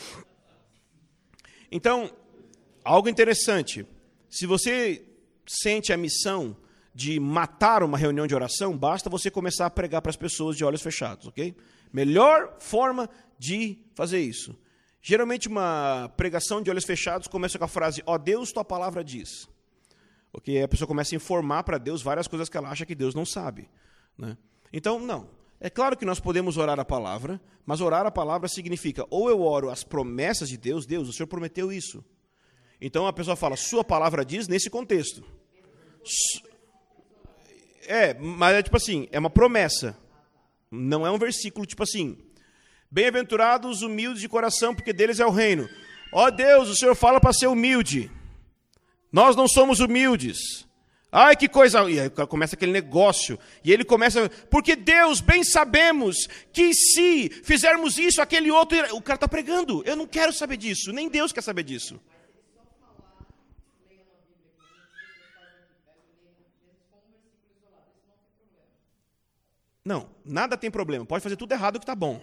Então, algo interessante. Se você sente a missão de matar uma reunião de oração, basta você começar a pregar para as pessoas de olhos fechados, ok? Melhor forma de fazer isso. Geralmente uma pregação de olhos fechados começa com a frase, ó Deus, tua palavra diz. Ok? A pessoa começa a informar para Deus várias coisas que ela acha que Deus não sabe. Né? Então, não. É claro que nós podemos orar a palavra, mas orar a palavra significa, ou eu oro as promessas de Deus, Deus, o Senhor prometeu isso. Então a pessoa fala, sua palavra diz nesse contexto. É, mas é tipo assim, é uma promessa. Não é um versículo tipo assim, bem-aventurados os humildes de coração, porque deles é o reino. Ó Deus, o Senhor fala para ser humilde. Nós não somos humildes. Ai, que coisa... E aí começa aquele negócio. E ele começa... Porque Deus, bem sabemos que se fizermos isso, aquele outro... O cara está pregando. Eu não quero saber disso. Nem Deus quer saber disso. Não, nada tem problema. Pode fazer tudo errado que está bom.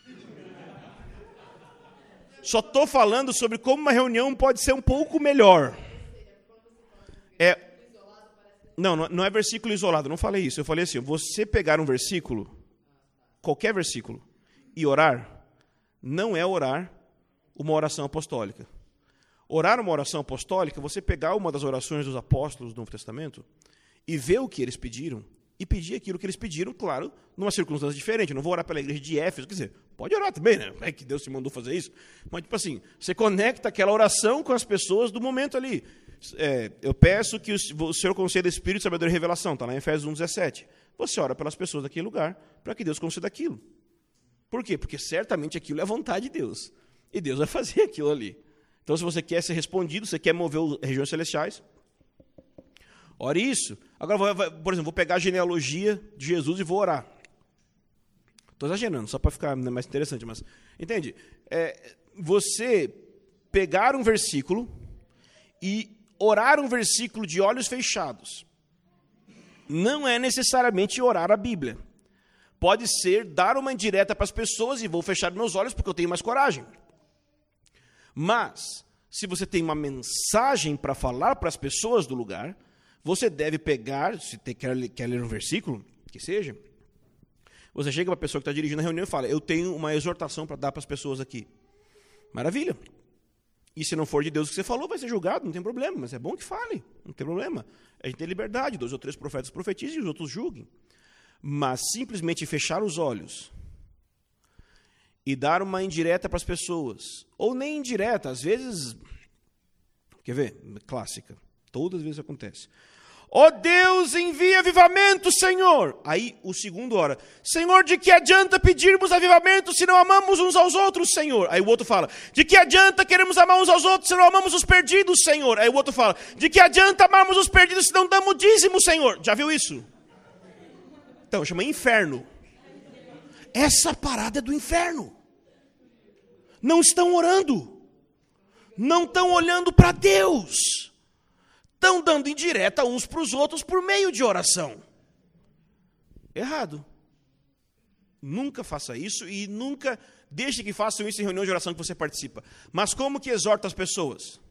Só estou falando sobre como uma reunião pode ser um pouco melhor. É, não, não é versículo isolado, não falei isso. Eu falei assim, você pegar um versículo, qualquer versículo, e orar, não é orar uma oração apostólica. Orar uma oração apostólica, você pegar uma das orações dos apóstolos do Novo Testamento e ver o que eles pediram, e pedir aquilo que eles pediram, claro, numa circunstância diferente. Eu não vou orar pela igreja de Éfeso, quer dizer, pode orar também, né? É que Deus te mandou fazer isso. Mas, tipo assim, você conecta aquela oração com as pessoas do momento ali. É, eu peço que o Senhor conceda Espírito, Sabedoria e Revelação, está lá em Efésios um, dezessete. Você ora pelas pessoas daquele lugar, para que Deus conceda aquilo. Por quê? Porque certamente aquilo é a vontade de Deus. E Deus vai fazer aquilo ali. Então, se você quer ser respondido, você quer mover as regiões celestiais, ore isso. Agora, por exemplo, vou pegar a genealogia de Jesus e vou orar. Estou exagerando, só para ficar mais interessante, mas... Entende? É, você pegar um versículo e orar um versículo de olhos fechados não é necessariamente orar a Bíblia. Pode ser dar uma indireta para as pessoas e vou fechar meus olhos porque eu tenho mais coragem. Mas, se você tem uma mensagem para falar para as pessoas do lugar... Você deve pegar, se quer, quer ler um versículo, que seja, você chega para a pessoa que está dirigindo a reunião e fala, eu tenho uma exortação para dar para as pessoas aqui. Maravilha. E se não for de Deus o que você falou, vai ser julgado, não tem problema, mas é bom que fale, não tem problema. A gente tem liberdade, dois ou três profetas profetizem e os outros julguem. Mas simplesmente fechar os olhos e dar uma indireta para as pessoas, ou nem indireta, às vezes, quer ver? Clássica. Todas as vezes acontece. Ó oh Deus, envia avivamento, Senhor. Aí o segundo ora, Senhor, de que adianta pedirmos avivamento se não amamos uns aos outros, Senhor? Aí o outro fala, de que adianta queremos amar uns aos outros se não amamos os perdidos, Senhor? Aí o outro fala, de que adianta amarmos os perdidos se não damos dízimo, Senhor? Já viu isso? Então, chama inferno. Essa parada é do inferno. Não estão orando. Não estão olhando para Deus. Estão dando indireta uns para os outros por meio de oração. Errado. Nunca faça isso e nunca deixe que façam isso em reunião de oração que você participa. Mas como que exorta as pessoas?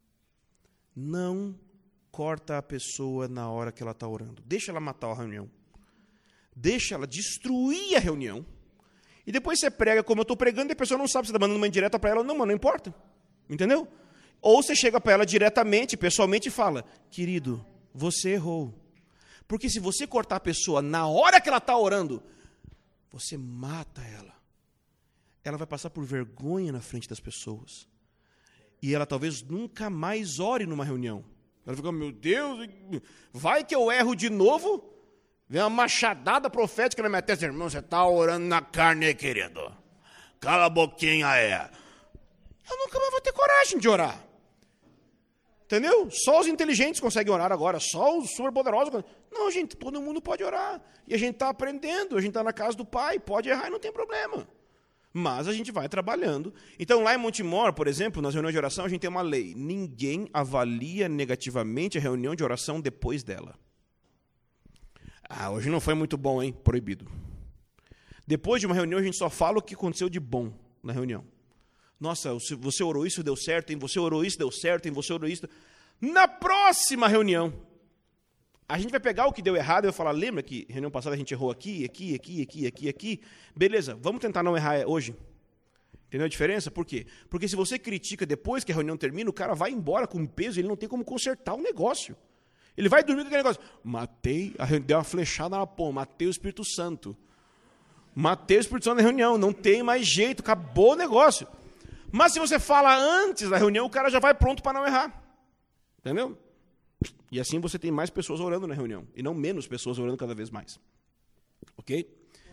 Não corta a pessoa na hora que ela está orando. Deixa ela matar a reunião. Deixa ela destruir a reunião. E depois você prega como eu estou pregando e a pessoa não sabe se está mandando uma indireta para ela. Não, mas não importa. Entendeu? Ou você chega para ela diretamente, pessoalmente, e fala, querido, você errou. Porque se você cortar a pessoa na hora que ela está orando, você mata ela. Ela vai passar por vergonha na frente das pessoas. E ela talvez nunca mais ore numa reunião. Ela fica, meu Deus, vai que eu erro de novo? Vem uma machadada profética na minha testa. Irmão, você está orando na carne, querido. Cala a boquinha aí. Eu nunca mais vou ter coragem de orar. Entendeu? Só os inteligentes conseguem orar agora, só os superpoderosos. Não, gente, todo mundo pode orar. E a gente está aprendendo, a gente está na casa do Pai, pode errar e não tem problema. Mas a gente vai trabalhando. Então, lá em Montemor, por exemplo, nas reuniões de oração, a gente tem uma lei. Ninguém avalia negativamente a reunião de oração depois dela. Ah, hoje não foi muito bom, hein? Proibido. Depois de uma reunião, a gente só fala o que aconteceu de bom na reunião. Nossa, você orou isso, deu certo, hein? Você orou isso, deu certo, hein? Você orou isso. Na próxima reunião, a gente vai pegar o que deu errado e vai falar, lembra que reunião passada a gente errou aqui, aqui, aqui, aqui, aqui, aqui? Beleza, vamos tentar não errar hoje. Entendeu a diferença? Por quê? Porque se você critica depois que a reunião termina, o cara vai embora com peso, ele não tem como consertar o negócio. Ele vai dormir com aquele negócio. Matei, deu uma flechada na pomba, matei o Espírito Santo. Matei o Espírito Santo na reunião, não tem mais jeito, acabou o negócio. Mas se você fala antes da reunião, o cara já vai pronto para não errar. Entendeu? E assim você tem mais pessoas orando na reunião. E não menos pessoas orando cada vez mais. Ok?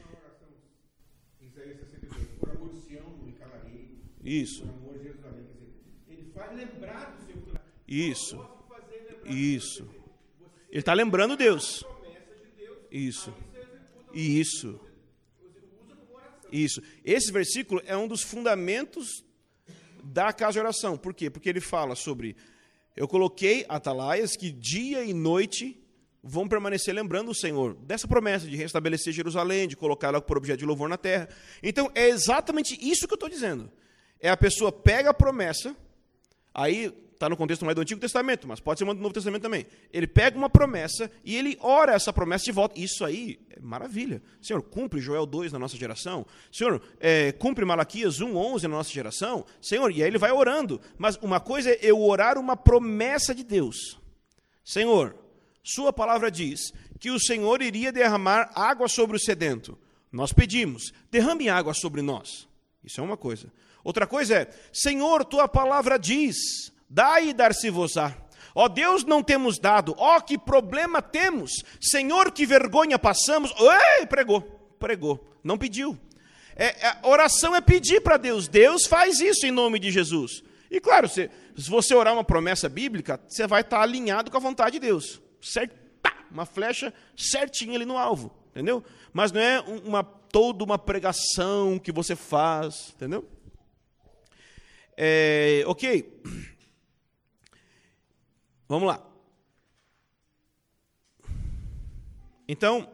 Isso. Ele faz lembrar do seu coração. Isso. Isso. Ele está lembrando Deus. Isso. Isso. Isso. Esse versículo é um dos fundamentos da casa de oração. Por quê? Porque ele fala sobre... Eu coloquei atalaias que dia e noite vão permanecer lembrando o Senhor dessa promessa de restabelecer Jerusalém, de colocá-la por objeto de louvor na terra. Então, é exatamente isso que eu estou dizendo. É a pessoa pega a promessa, aí está no contexto mais do Antigo Testamento, mas pode ser do Novo Testamento também. Ele pega uma promessa e ele ora essa promessa de volta. Isso aí é maravilha. Senhor, cumpre Joel dois na nossa geração. Senhor, é, cumpre Malaquias um, onze na nossa geração. Senhor, e aí ele vai orando. Mas uma coisa é eu orar uma promessa de Deus. Senhor, sua palavra diz que o Senhor iria derramar água sobre o sedento. Nós pedimos, derrame água sobre nós. Isso é uma coisa. Outra coisa é, Senhor, tua palavra diz... Dai e dar-se-vos-á. Ó Deus, não temos dado. Ó, que problema temos. Senhor, que vergonha passamos. Ei, pregou, pregou. Não pediu. É, a oração é pedir para Deus. Deus faz isso em nome de Jesus. E claro, se, se você orar uma promessa bíblica, você vai estar alinhado com a vontade de Deus. Certo? Uma flecha certinha ali no alvo. Entendeu? Mas não é uma, toda uma pregação que você faz. Entendeu? É, ok. Vamos lá. Então,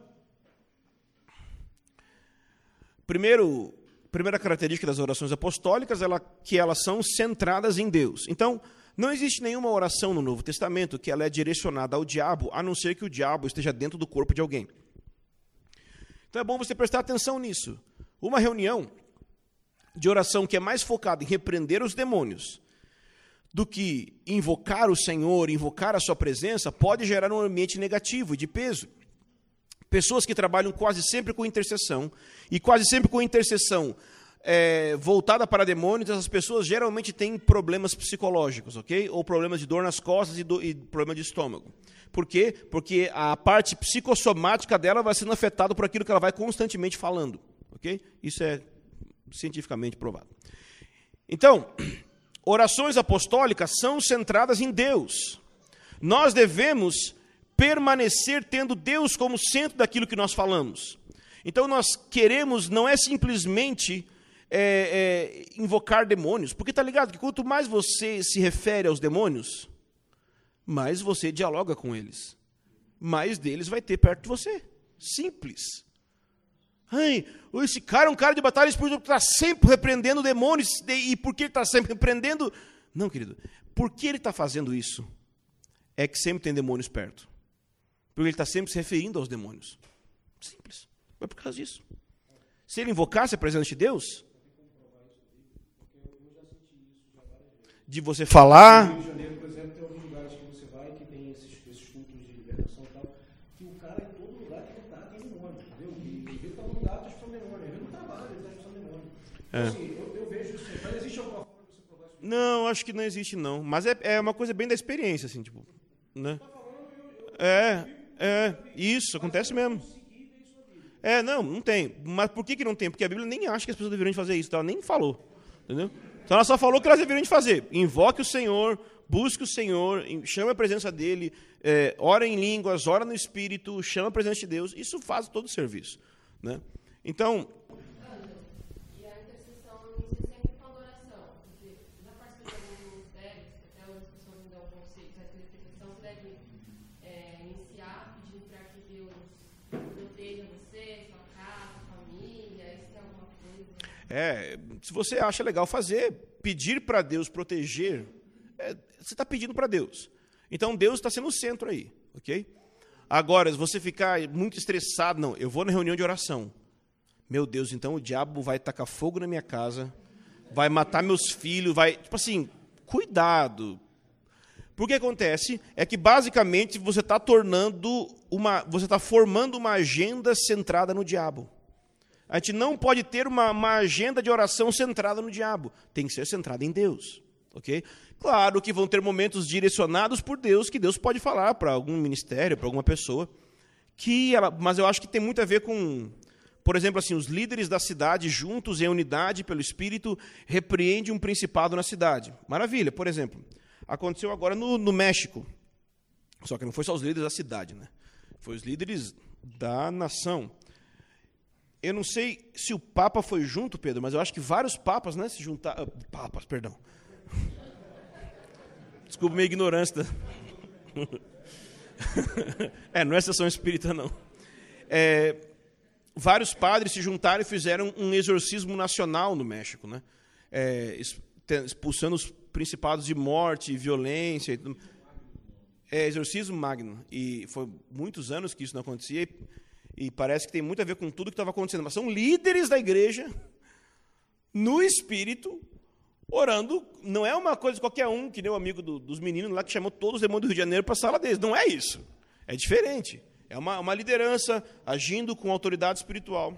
primeiro, primeira característica das orações apostólicas é que elas são centradas em Deus. Então, não existe nenhuma oração no Novo Testamento que ela é direcionada ao diabo, a não ser que o diabo esteja dentro do corpo de alguém. Então é bom você prestar atenção nisso. Uma reunião de oração que é mais focada em repreender os demônios do que invocar o Senhor, invocar a sua presença, pode gerar um ambiente negativo, de peso. Pessoas que trabalham quase sempre com intercessão, e quase sempre com intercessão é, voltada para demônios, essas pessoas geralmente têm problemas psicológicos, ok? Ou problemas de dor nas costas e, do, e problema de estômago. Por quê? Porque a parte psicossomática dela vai sendo afetada por aquilo que ela vai constantemente falando, ok? Isso é cientificamente provado. Então... orações apostólicas são centradas em Deus. Nós devemos permanecer tendo Deus como centro daquilo que nós falamos. Então nós queremos, não é simplesmente é, é, invocar demônios, porque está ligado que quanto mais você se refere aos demônios, mais você dialoga com eles. Mais deles vai ter perto de você. Simples. Ai, esse cara é um cara de batalha espiritual que está sempre repreendendo demônios. E por que ele está sempre repreendendo? Não, querido. Por que ele está fazendo isso? É que sempre tem demônios perto. Porque ele está sempre se referindo aos demônios. Simples. É por causa disso. Se ele invocasse a presença de Deus, de você falar... No Rio de Janeiro, por exemplo, tem alguns lugares que você vai que tem esses, esses cultos de libertação e tal, que o cara, em todo lugar que ele está, tem demônio, entendeu? E ele está no lugar, está expulsando demônio. Ele não trabalha, ele está expulsando demônio. Então, é. assim, eu, eu vejo isso. Mas existe alguma forma de você provar isso? Não, acho que não existe, não. Mas é, é uma coisa bem da experiência, assim, tipo... Né? É, é, isso, acontece mesmo. É, não, não tem. Mas por que que não tem? Porque a Bíblia nem acha que as pessoas deveriam fazer isso, ela nem falou, entendeu? Então ela só falou que elas deveriam fazer. Invoque o Senhor, busque o Senhor, chame a presença dEle, é, ora em línguas, ora no Espírito, chama a presença de Deus. Isso faz todo o serviço, né? Então... E a intercessão inicia sempre com adoração, porque na participação dos ministérios, até as pessoas me dão conceitos, a intercessão deve é, iniciar pedindo para que Deus proteja você, sua casa, família, isso é alguma coisa? É, se você acha legal fazer, pedir para Deus proteger, é, você está pedindo para Deus. Então Deus está sendo o centro aí, ok? Agora, se você ficar muito estressado, não, eu vou na reunião de oração. Meu Deus, então o diabo vai tacar fogo na minha casa, vai matar meus filhos, vai... Tipo assim, cuidado. Porque o que acontece é que, basicamente, você está tornando uma... Você está formando uma agenda centrada no diabo. A gente não pode ter uma, uma agenda de oração centrada no diabo. Tem que ser centrada em Deus, ok? Claro que vão ter momentos direcionados por Deus, que Deus pode falar para algum ministério, para alguma pessoa, que ela, mas eu acho que tem muito a ver com, por exemplo, assim, os líderes da cidade, juntos em unidade pelo Espírito, repreendem um principado na cidade. Maravilha, por exemplo, aconteceu agora no, no México, só que não foi só os líderes da cidade, né? Foi os líderes da nação. Eu não sei se o Papa foi junto, Pedro, mas eu acho que vários papas, né, se juntaram... Papas, perdão. Desculpa minha ignorância. Da... é, não é sessão espírita, não. É, vários padres se juntaram e fizeram um exorcismo nacional no México, né? É, expulsando os principados de morte, violência. É, exorcismo magno. E foi muitos anos que isso não acontecia e, e parece que tem muito a ver com tudo que estava acontecendo. Mas são líderes da igreja, no espírito, orando. Não é uma coisa de qualquer um, que nem o amigo do, dos meninos lá que chamou todos os demônios do Rio de Janeiro para a sala deles. Não é isso. É diferente. É uma, uma liderança agindo com autoridade espiritual.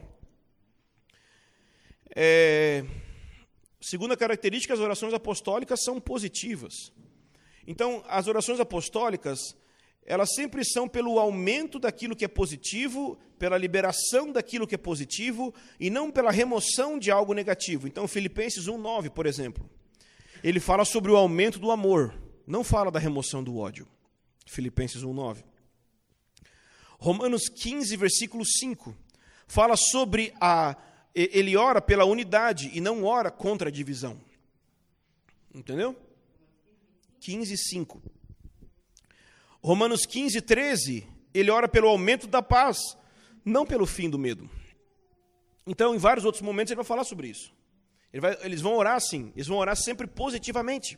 É, segunda característica, as orações apostólicas são positivas. Então, as orações apostólicas, elas sempre são pelo aumento daquilo que é positivo, pela liberação daquilo que é positivo, e não pela remoção de algo negativo. Então, Filipenses um, nove, por exemplo, ele fala sobre o aumento do amor, não fala da remoção do ódio. Filipenses um, nove. Romanos quinze, versículo cinco, fala sobre a... Ele ora pela unidade e não ora contra a divisão. Entendeu? quinze, cinco. Romanos quinze, treze, ele ora pelo aumento da paz, não pelo fim do medo. Então, em vários outros momentos, ele vai falar sobre isso. Ele vai, eles vão orar assim, eles vão orar sempre positivamente.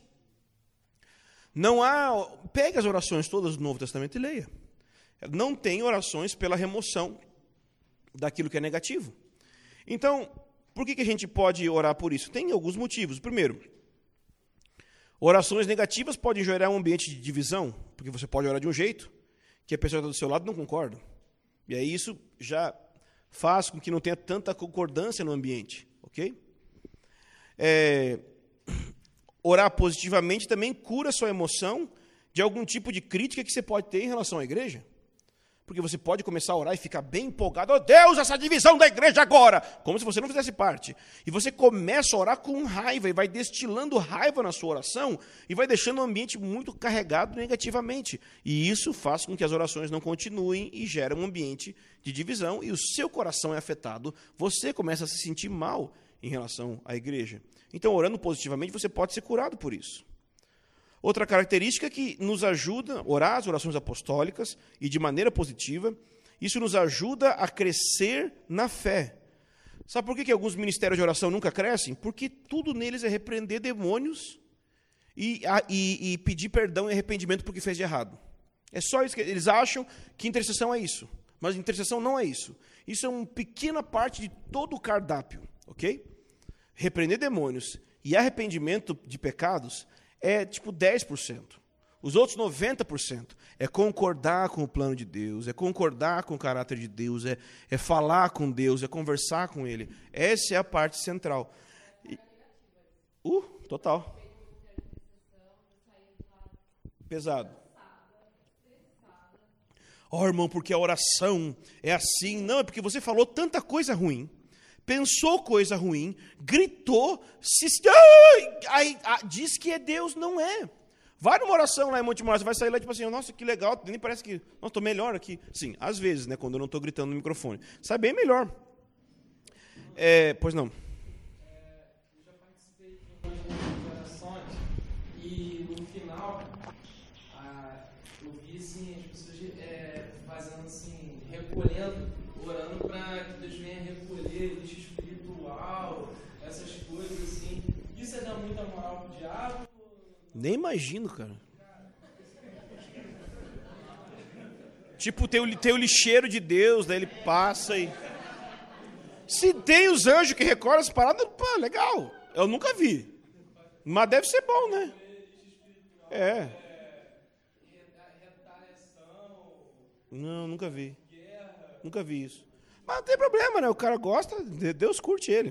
Não há... Pegue as orações todas do Novo Testamento e leia. Não tem orações pela remoção daquilo que é negativo. Então, por que que a gente pode orar por isso? Tem alguns motivos. Primeiro, orações negativas podem gerar um ambiente de divisão, porque você pode orar de um jeito que a pessoa que está do seu lado não concorda. E aí isso já faz com que não tenha tanta concordância no ambiente, ok? É, orar positivamente também cura a sua emoção de algum tipo de crítica que você pode ter em relação à igreja. Porque você pode começar a orar e ficar bem empolgado. Oh, Deus, essa divisão da igreja agora! Como se você não fizesse parte. E você começa a orar com raiva e vai destilando raiva na sua oração e vai deixando o ambiente muito carregado negativamente. E isso faz com que as orações não continuem e gera um ambiente de divisão e o seu coração é afetado. Você começa a se sentir mal em relação à igreja. Então, orando positivamente, você pode ser curado por isso. Outra característica que nos ajuda a orar as orações apostólicas e de maneira positiva, isso nos ajuda a crescer na fé. Sabe por que que alguns ministérios de oração nunca crescem? Porque tudo neles é repreender demônios e, a, e, e pedir perdão e arrependimento por que fez de errado. É só isso que eles acham que intercessão é isso. Mas intercessão não é isso. Isso é uma pequena parte de todo o cardápio, ok? Repreender demônios e arrependimento de pecados é tipo dez por cento. Os outros noventa por cento é concordar com o plano de Deus, é concordar com o caráter de Deus, é, é falar com Deus, é conversar com Ele. Essa é a parte central. E, uh, total. Pesado. Ó, oh, irmão, porque a oração é assim. Não, é porque você falou tanta coisa ruim, pensou coisa ruim, gritou, se, ai, ai, ai, diz que é Deus, não é. Vai numa oração lá em Monte Mor, você vai sair lá tipo assim, nossa, que legal, nem parece que, nossa, estou melhor aqui. Sim, às vezes, né, quando eu não estou gritando no microfone. Sai bem melhor. É, pois não. É, eu já participei de algumas orações e no final ah, eu vi assim, as pessoas é, fazendo assim, recolhendo, orando para que Deus venha recolher lixo espiritual, essas coisas assim. Isso é dar muita moral pro diabo? Nem imagino, cara. Tipo, tem o, tem o lixeiro de Deus, daí ele passa e... Se tem os anjos que recolhem as paradas, pô, legal. Eu nunca vi. Mas deve ser bom, né? É. Não, nunca vi. Nunca vi isso. Mas não tem problema, né? O cara gosta, Deus curte ele.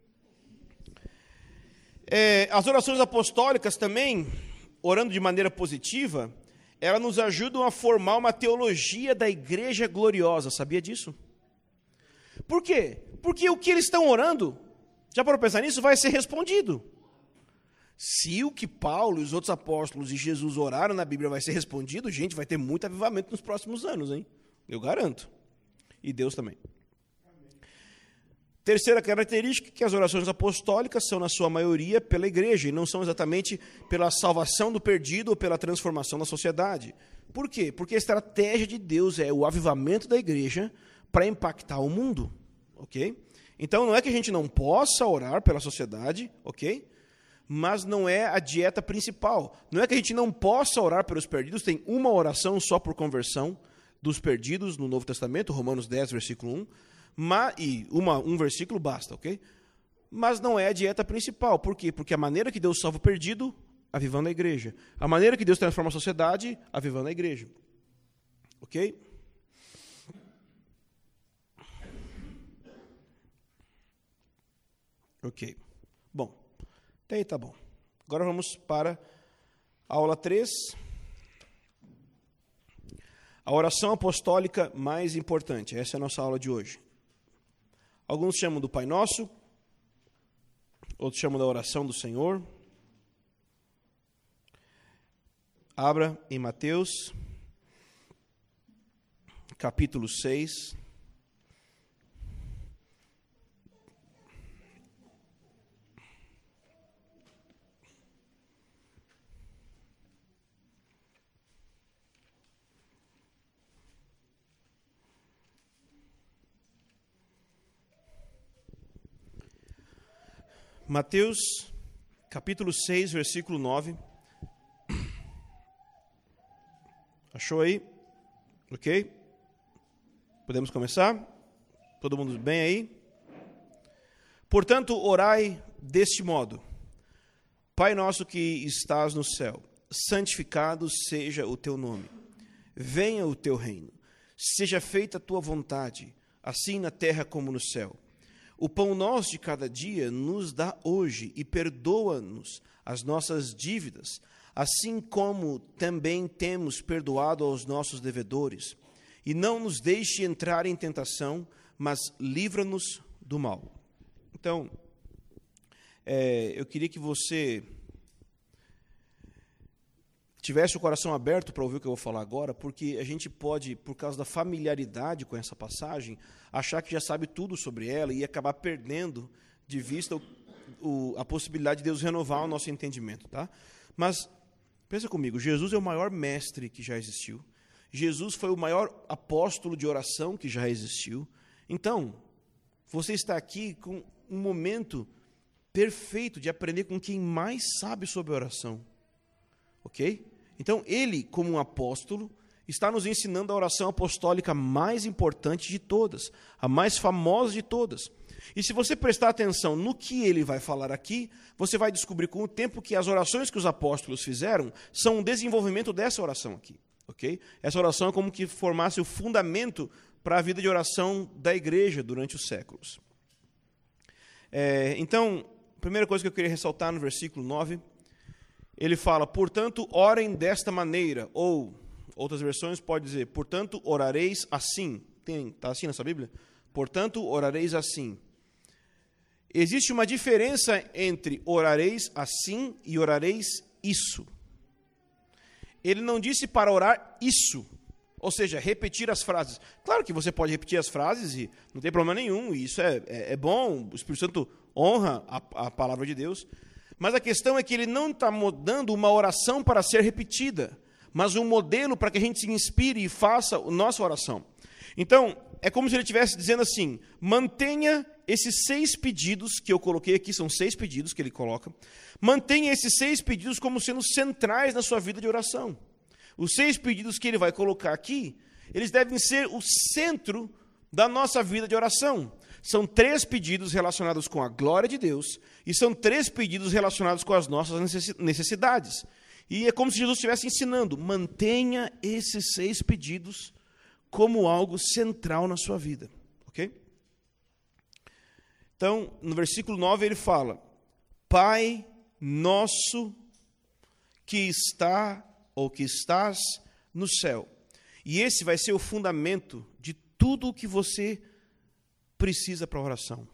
É, as orações apostólicas também, orando de maneira positiva, elas nos ajudam a formar uma teologia da igreja gloriosa. Sabia disso? Por quê? Porque o que eles estão orando, já para pensar nisso, vai ser respondido. Se o que Paulo e os outros apóstolos e Jesus oraram na Bíblia vai ser respondido, gente, vai ter muito avivamento nos próximos anos, hein? Eu garanto. E Deus também. Terceira característica, que as orações apostólicas são, na sua maioria, pela igreja, e não são exatamente pela salvação do perdido ou pela transformação da sociedade. Por quê? Porque a estratégia de Deus é o avivamento da igreja para impactar o mundo, ok? Então, não é que a gente não possa orar pela sociedade, ok? Mas não é a dieta principal. Não é que a gente não possa orar pelos perdidos, tem uma oração só por conversão dos perdidos no Novo Testamento, Romanos dez, versículo um, mas, e uma, um versículo basta, ok? Mas não é a dieta principal. Por quê? Porque a maneira que Deus salva o perdido, avivando a igreja. A maneira que Deus transforma a sociedade, avivando a igreja. Ok? Ok. Bom, até aí tá bom. Agora vamos para a aula três. A oração apostólica mais importante. Essa é a nossa aula de hoje. Alguns chamam do Pai Nosso, outros chamam da oração do Senhor. Abra em Mateus, capítulo seis. Mateus, capítulo seis, versículo nove. Achou aí? Ok? Podemos começar? Todo mundo bem aí? Portanto, orai deste modo: Pai nosso que estás no céu, santificado seja o teu nome. Venha o teu reino. Seja feita a tua vontade, assim na terra como no céu. O pão nosso de cada dia nos dá hoje e perdoa-nos as nossas dívidas, assim como também temos perdoado aos nossos devedores. E não nos deixe entrar em tentação, mas livra-nos do mal. Então, é, eu queria que você tivesse o coração aberto para ouvir o que eu vou falar agora, porque a gente pode, por causa da familiaridade com essa passagem, achar que já sabe tudo sobre ela e acabar perdendo de vista o, o, a possibilidade de Deus renovar o nosso entendimento, tá? Mas, pensa comigo, Jesus é o maior mestre que já existiu. Jesus foi o maior apóstolo de oração que já existiu. Então, você está aqui com um momento perfeito de aprender com quem mais sabe sobre oração, ok? Então, ele, como um apóstolo, está nos ensinando a oração apostólica mais importante de todas, a mais famosa de todas. E se você prestar atenção no que ele vai falar aqui, você vai descobrir com o tempo que as orações que os apóstolos fizeram são um desenvolvimento dessa oração aqui, ok? Essa oração é como que formasse o fundamento para a vida de oração da igreja durante os séculos. É, então, a primeira coisa que eu queria ressaltar no versículo nove, ele fala, portanto, orem desta maneira, ou, outras versões podem dizer, portanto, orareis assim. Tem, está assim nessa Bíblia? Portanto, orareis assim. Existe uma diferença entre orareis assim e orareis isso. ele não disse para orar isso, ou seja, repetir as frases. Claro que você pode repetir as frases e não tem problema nenhum, e isso é, é, é bom, o Espírito Santo honra a, a palavra de Deus, mas a questão é que ele não está dando uma oração para ser repetida, mas um modelo para que a gente se inspire e faça a nossa oração. Então, é como se ele estivesse dizendo assim, mantenha esses seis pedidos que eu coloquei aqui, são seis pedidos que ele coloca, mantenha esses seis pedidos como sendo centrais na sua vida de oração. Os seis pedidos que ele vai colocar aqui, eles devem ser o centro da nossa vida de oração. São três pedidos relacionados com a glória de Deus e são três pedidos relacionados com as nossas necessidades. E é como se Jesus estivesse ensinando, mantenha esses seis pedidos como algo central na sua vida, ok? Então, no versículo nove ele fala, Pai nosso que está ou que estás no céu. E esse vai ser o fundamento de tudo o que você precisa para a oração.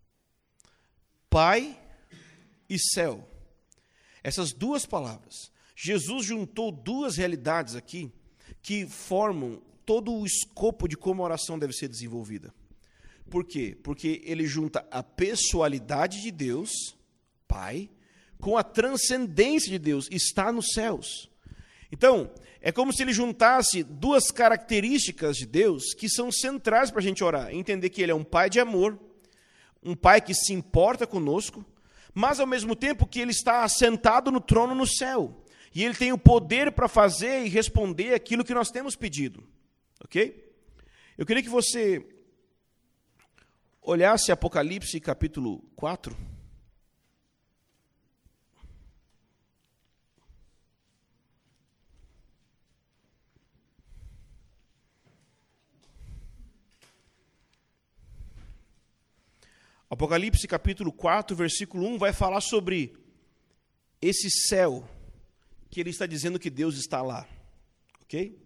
Pai e céu. Essas duas palavras. Jesus juntou duas realidades aqui que formam todo o escopo de como a oração deve ser desenvolvida. Por quê? Porque ele junta a pessoalidade de Deus, Pai, com a transcendência de Deus, está nos céus. Então, é como se ele juntasse duas características de Deus que são centrais para a gente orar. Entender que ele é um Pai de amor, um Pai que se importa conosco, mas ao mesmo tempo que ele está assentado no trono no céu. E ele tem o poder para fazer e responder aquilo que nós temos pedido. Ok? Eu queria que você olhasse Apocalipse capítulo quatro. Apocalipse capítulo quatro, versículo um, vai falar sobre esse céu que ele está dizendo que Deus está lá. Ok?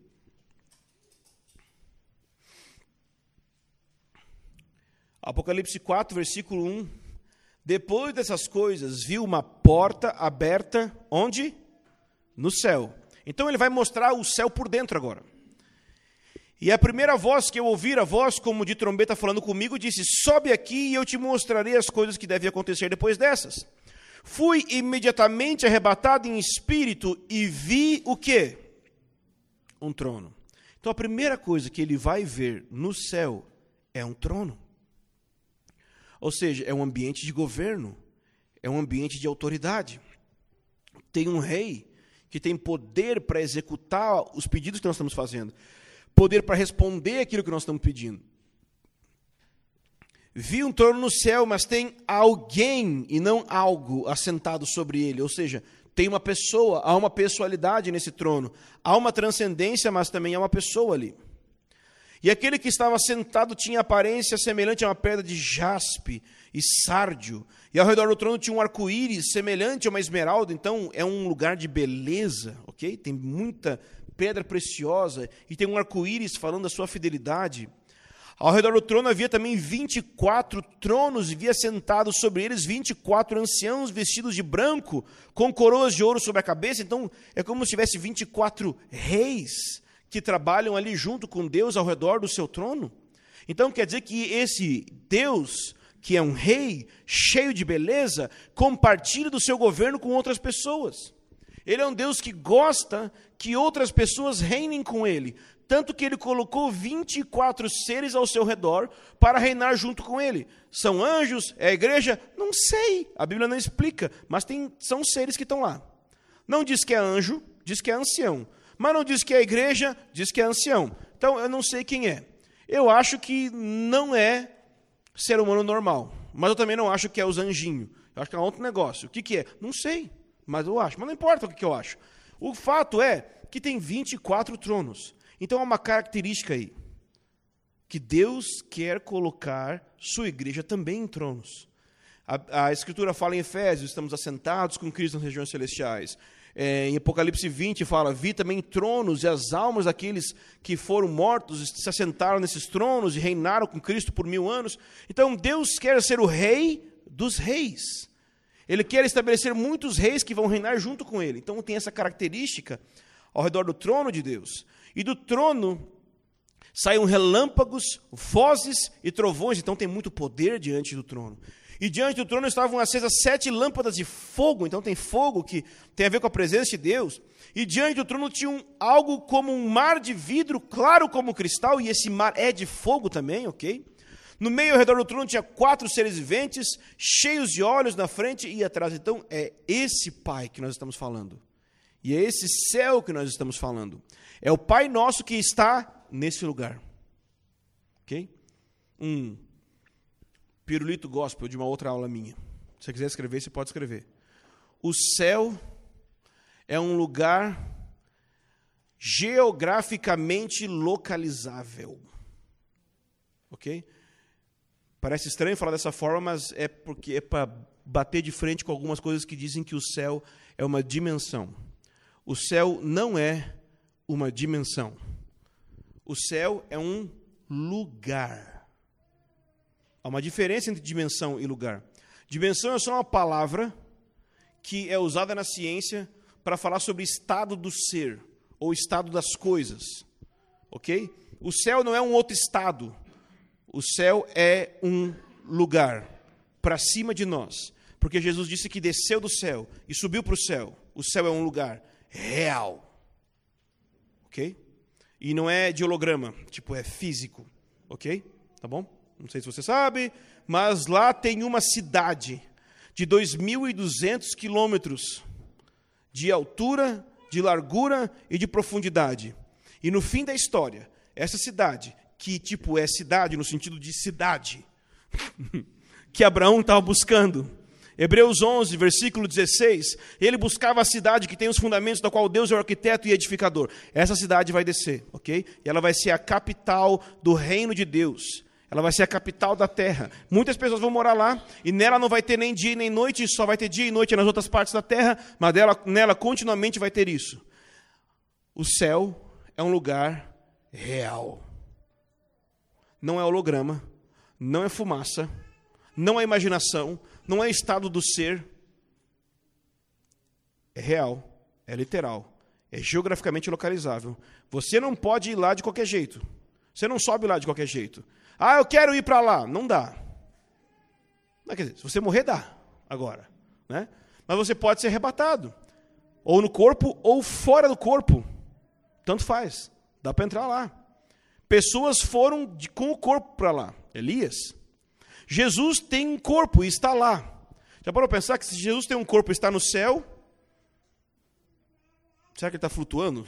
Apocalipse quatro, versículo um. Depois dessas coisas, viu uma porta aberta, onde? No céu. Então ele vai mostrar o céu por dentro agora. E a primeira voz que eu ouvir, a voz como de trombeta falando comigo, disse, sobe aqui e eu te mostrarei as coisas que devem acontecer depois dessas. Fui imediatamente arrebatado em espírito e vi o quê? Um trono. Então a primeira coisa que ele vai ver no céu é um trono. Ou seja, é um ambiente de governo, é um ambiente de autoridade. Tem um rei que tem poder para executar os pedidos que nós estamos fazendo, poder para responder aquilo que nós estamos pedindo. Vi um trono no céu, mas tem alguém e não algo assentado sobre ele. Ou seja, tem uma pessoa, há uma pessoalidade nesse trono. Há uma transcendência, mas também há uma pessoa ali. E aquele que estava sentado tinha aparência semelhante a uma pedra de jaspe e sárdio. E ao redor do trono tinha um arco-íris semelhante a uma esmeralda. Então é um lugar de beleza, ok? Tem muita pedra preciosa e tem um arco-íris falando da sua fidelidade. Ao redor do trono havia também vinte e quatro tronos, e havia sentados sobre eles vinte e quatro anciãos vestidos de branco, com coroas de ouro sobre a cabeça. Então é como se tivesse vinte e quatro reis que trabalham ali junto com Deus ao redor do seu trono. Então quer dizer que esse Deus, que é um rei cheio de beleza, compartilha do seu governo com outras pessoas. Ele é um Deus que gosta que outras pessoas reinem com ele, tanto que ele colocou vinte e quatro seres ao seu redor para reinar junto com ele. São anjos? É a igreja? Não sei, a Bíblia não explica, mas tem, são seres que estão lá. Não diz que é anjo, diz que é ancião. Mas não diz que é igreja, diz que é ancião. Então eu não sei quem é. Eu acho que não é ser humano normal, mas eu também não acho que é os anjinhos. Eu acho que é outro negócio. O que, que é? Não sei, mas eu acho. Mas não importa o que, que eu acho. O fato é que tem vinte e quatro tronos. Então há uma característica aí, que Deus quer colocar sua igreja também em tronos. A, a Escritura fala em Efésios, estamos assentados com Cristo nas regiões celestiais. É, em Apocalipse vinte fala, vi também tronos e as almas daqueles que foram mortos se assentaram nesses tronos e reinaram com Cristo por mil anos. Então Deus quer ser o rei dos reis. Ele quer estabelecer muitos reis que vão reinar junto com ele. Então tem essa característica ao redor do trono de Deus. E do trono saíam relâmpagos, vozes e trovões. Então tem muito poder diante do trono. E diante do trono estavam acesas sete lâmpadas de fogo. Então tem fogo que tem a ver com a presença de Deus. E diante do trono tinha um, algo como um mar de vidro, claro como cristal. E esse mar é de fogo também, ok? No meio ao redor do trono tinha quatro seres viventes, cheios de olhos na frente e atrás. Então é esse Pai que nós estamos falando. E é esse céu que nós estamos falando. É o Pai nosso que está nesse lugar. Ok? Um pirulito gospel de uma outra aula minha. Se você quiser escrever, você pode escrever. O céu é um lugar geograficamente localizável. Ok? Parece estranho falar dessa forma, mas é porque é para bater de frente com algumas coisas que dizem que o céu é uma dimensão. O céu não é uma dimensão. O céu é um lugar. Há uma diferença entre dimensão e lugar. Dimensão é só uma palavra que é usada na ciência para falar sobre estado do ser, ou estado das coisas. Ok? O céu não é um outro estado. O céu é um lugar para cima de nós. Porque Jesus disse que desceu do céu e subiu para o céu. O céu é um lugar real. Ok? E não é de holograma, tipo, é físico. Ok? Tá bom? Não sei se você sabe, mas lá tem uma cidade de dois mil e duzentos quilômetros de altura, de largura e de profundidade. E no fim da história, essa cidade, que tipo é cidade no sentido de cidade, que Abraão estava buscando. Hebreus onze, versículo dezesseis, ele buscava a cidade que tem os fundamentos, da qual Deus é o arquiteto e edificador. Essa cidade vai descer, ok? E ela vai ser a capital do reino de Deus. Ela vai ser a capital da terra. Muitas pessoas vão morar lá, e nela não vai ter nem dia nem noite, só vai ter dia e noite nas outras partes da terra, mas dela, nela continuamente vai ter isso. O céu é um lugar real. Não é holograma, não é fumaça, não é imaginação, não é estado do ser. É real, é literal, é geograficamente localizável. Você não pode ir lá de qualquer jeito. Você não sobe lá de qualquer jeito. Ah, eu quero ir para lá. Não dá. Não, quer dizer, se você morrer, dá. Agora. Né? Mas você pode ser arrebatado. Ou no corpo, ou fora do corpo. Tanto faz. Dá para entrar lá. Pessoas foram de, com o corpo para lá. Elias. Jesus tem um corpo e está lá. Já parou para pensar que se Jesus tem um corpo e está no céu, será que ele está flutuando?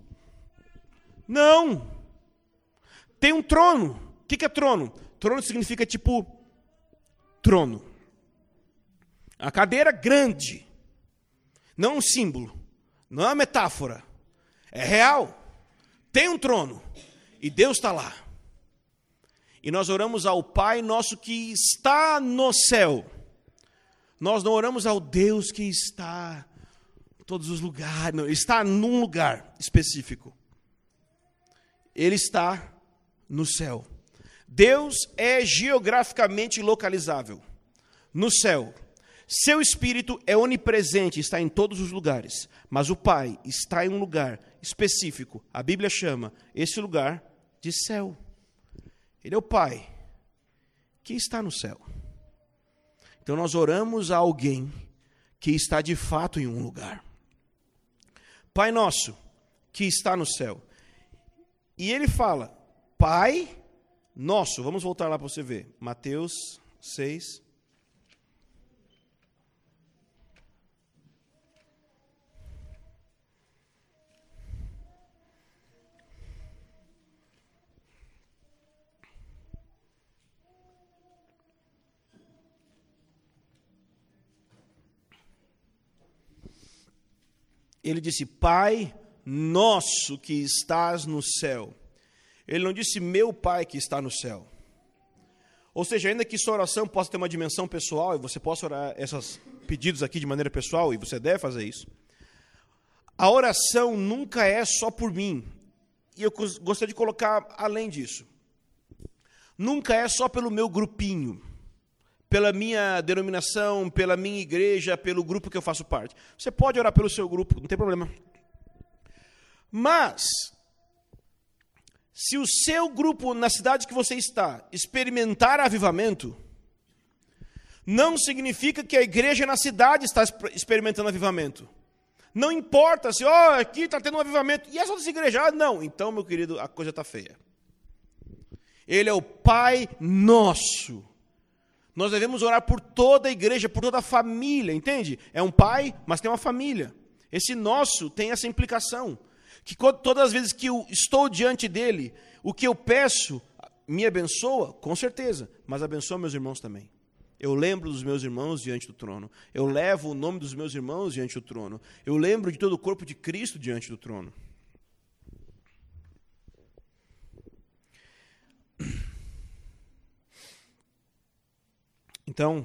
Não. Tem um trono. O que é trono? Trono significa tipo trono. A cadeira grande. Não um símbolo. Não é uma metáfora. É real. Tem um trono. E Deus está lá. E nós oramos ao Pai nosso que está no céu. Nós não oramos ao Deus que está em todos os lugares. Não, ele está num lugar específico. Ele está no céu. Deus é geograficamente localizável. No céu. Seu Espírito é onipresente, está em todos os lugares. Mas o Pai está em um lugar específico. A Bíblia chama esse lugar de céu. Ele é o Pai que está no céu. Então nós oramos a alguém que está de fato em um lugar. Pai nosso que está no céu. E ele fala, Pai nosso. Vamos voltar lá para você ver. Mateus seis. Ele disse, Pai nosso que estás no céu. Ele não disse, meu Pai que está no céu. Ou seja, ainda que sua oração possa ter uma dimensão pessoal, e você possa orar esses pedidos aqui de maneira pessoal, e você deve fazer isso, a oração nunca é só por mim. E eu gostaria de colocar além disso. Nunca é só pelo meu grupinho, pela minha denominação, pela minha igreja, pelo grupo que eu faço parte. Você pode orar pelo seu grupo, não tem problema. Mas, se o seu grupo na cidade que você está experimentar avivamento, não significa que a igreja na cidade está experimentando avivamento. Não importa se, ó, oh, aqui está tendo um avivamento, e as outras igrejas, ah, não. Então, meu querido, a coisa está feia. Ele é o Pai nosso. Nós devemos orar por toda a igreja, por toda a família, entende? É um pai, mas tem uma família. Esse nosso tem essa implicação. Que todas as vezes que eu estou diante dele, o que eu peço me abençoa, com certeza, mas abençoa meus irmãos também. Eu lembro dos meus irmãos diante do trono. Eu levo o nome dos meus irmãos diante do trono. Eu lembro de todo o corpo de Cristo diante do trono. Então,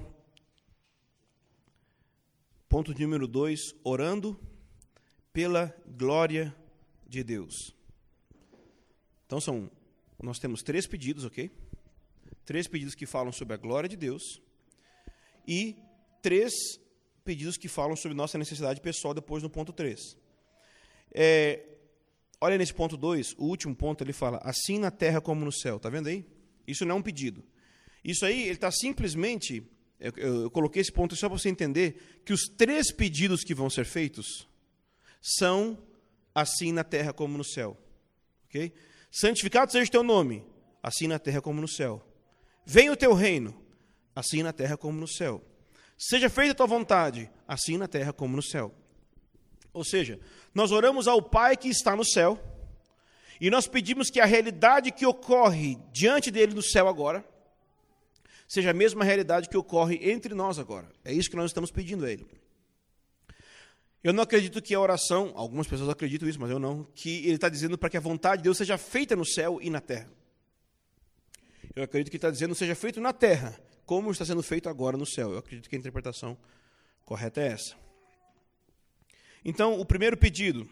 ponto número dois, orando pela glória de Deus. Então, são, nós temos três pedidos, ok? Três pedidos que falam sobre a glória de Deus e três pedidos que falam sobre nossa necessidade pessoal depois no ponto três. É, olha nesse ponto dois, o último ponto ele fala, assim na terra como no céu, está vendo aí? Isso não é um pedido. Isso aí, ele está simplesmente, eu, eu, eu coloquei esse ponto só para você entender, que os três pedidos que vão ser feitos são assim na terra como no céu. Okay? Santificado seja o teu nome, assim na terra como no céu. Venha o teu reino, assim na terra como no céu. Seja feita a tua vontade, assim na terra como no céu. Ou seja, nós oramos ao Pai que está no céu, e nós pedimos que a realidade que ocorre diante dele no céu agora, seja a mesma realidade que ocorre entre nós agora. É isso que nós estamos pedindo a ele. Eu não acredito que a oração, algumas pessoas acreditam isso, mas eu não, que ele está dizendo para que a vontade de Deus seja feita no céu e na terra. Eu acredito que ele está dizendo seja feito na terra, como está sendo feito agora no céu. Eu acredito que a interpretação correta é essa. Então, o primeiro pedido,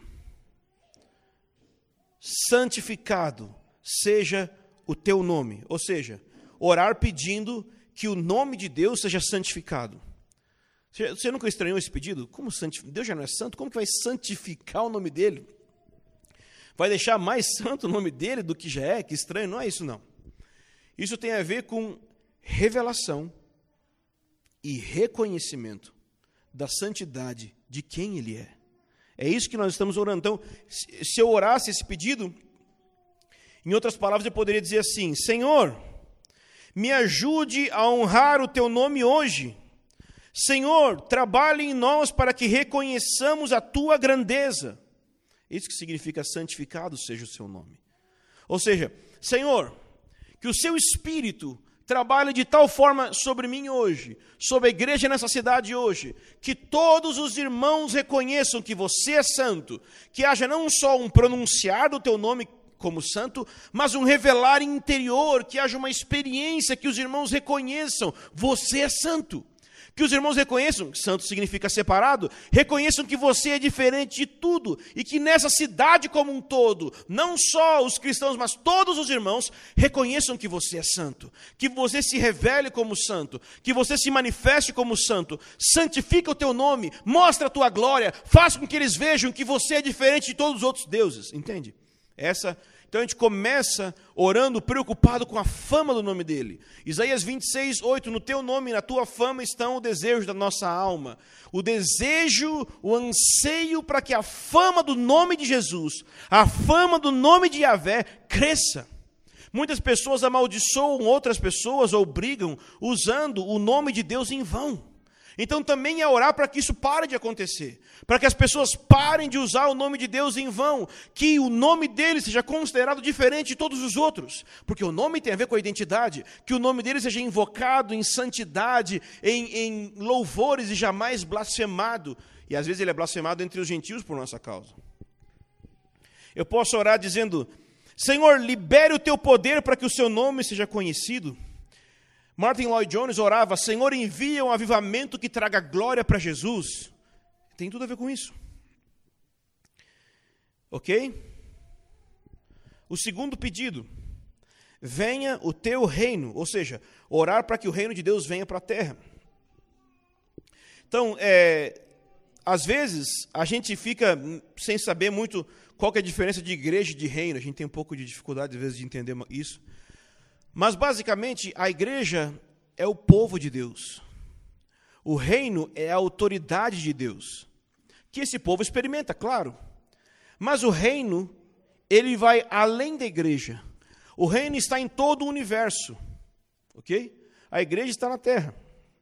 santificado seja o teu nome, ou seja, orar pedindo que o nome de Deus seja santificado. Você nunca estranhou esse pedido? Como santific... Deus já não é santo? Como que vai santificar o nome dele? Vai deixar mais santo o nome dele do que já é? Que estranho, não é isso não. Isso tem a ver com revelação e reconhecimento da santidade de quem ele é. É isso que nós estamos orando. Então, se eu orasse esse pedido, em outras palavras, eu poderia dizer assim, Senhor, me ajude a honrar o teu nome hoje. Senhor, trabalhe em nós para que reconheçamos a tua grandeza. Isso que significa santificado seja o seu nome. Ou seja, Senhor, que o seu Espírito trabalhe de tal forma sobre mim hoje, sobre a igreja nessa cidade hoje, que todos os irmãos reconheçam que você é santo, que haja não só um pronunciar do teu nome como santo, mas um revelar interior, que haja uma experiência que os irmãos reconheçam, você é santo. Que os irmãos reconheçam, santo significa separado, reconheçam que você é diferente de tudo, e que nessa cidade como um todo, não só os cristãos, mas todos os irmãos, reconheçam que você é santo, que você se revele como santo, que você se manifeste como santo, santifica o teu nome, mostra a tua glória, faz com que eles vejam que você é diferente de todos os outros deuses, entende? Essa Então a gente começa orando preocupado com a fama do nome dele. Isaías vinte e seis, oito, no teu nome e na tua fama estão o desejo da nossa alma. O desejo, o anseio para que a fama do nome de Jesus, a fama do nome de Yahvé cresça. Muitas pessoas amaldiçoam outras pessoas ou brigam usando o nome de Deus em vão. Então também é orar para que isso pare de acontecer, para que as pessoas parem de usar o nome de Deus em vão, que o nome dele seja considerado diferente de todos os outros, porque o nome tem a ver com a identidade, que o nome dele seja invocado em santidade, em, em louvores e jamais blasfemado, e às vezes ele é blasfemado entre os gentios por nossa causa. Eu posso orar dizendo, Senhor, libere o teu poder para que o seu nome seja conhecido. Martin Lloyd Jones orava, Senhor, envia um avivamento que traga glória para Jesus. Tem tudo a ver com isso. Ok? O segundo pedido, venha o teu reino, ou seja, orar para que o reino de Deus venha para a terra. Então, é, às vezes, a gente fica sem saber muito qual que é a diferença de igreja e de reino. A gente tem um pouco de dificuldade, às vezes, de entender isso. Mas, basicamente, a igreja é o povo de Deus. O reino é a autoridade de Deus, que esse povo experimenta, claro. Mas o reino, ele vai além da igreja. O reino está em todo o universo, ok? A igreja está na terra.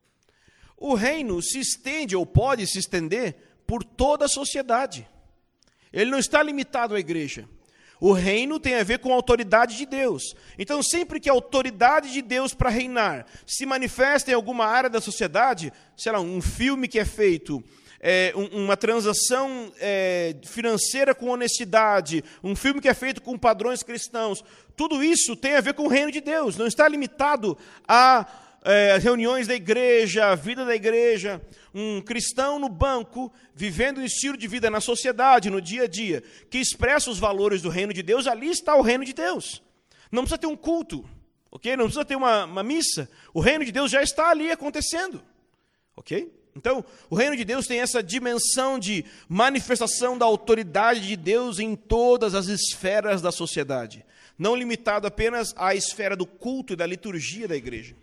O reino se estende, ou pode se estender, por toda a sociedade. Ele não está limitado à igreja. O reino tem a ver com a autoridade de Deus. Então, sempre que a autoridade de Deus para reinar se manifesta em alguma área da sociedade, sei lá, um filme que é feito, é, um, uma transação é, financeira com honestidade, um filme que é feito com padrões cristãos, tudo isso tem a ver com o reino de Deus. Não está limitado a é, reuniões da igreja, a vida da igreja. Um cristão no banco, vivendo um estilo de vida na sociedade, no dia a dia, que expressa os valores do reino de Deus, ali está o reino de Deus. Não precisa ter um culto, ok? Não precisa ter uma, uma missa. O reino de Deus já está ali acontecendo, ok? Então, o reino de Deus tem essa dimensão de manifestação da autoridade de Deus em todas as esferas da sociedade, não limitado apenas à esfera do culto e da liturgia da igreja.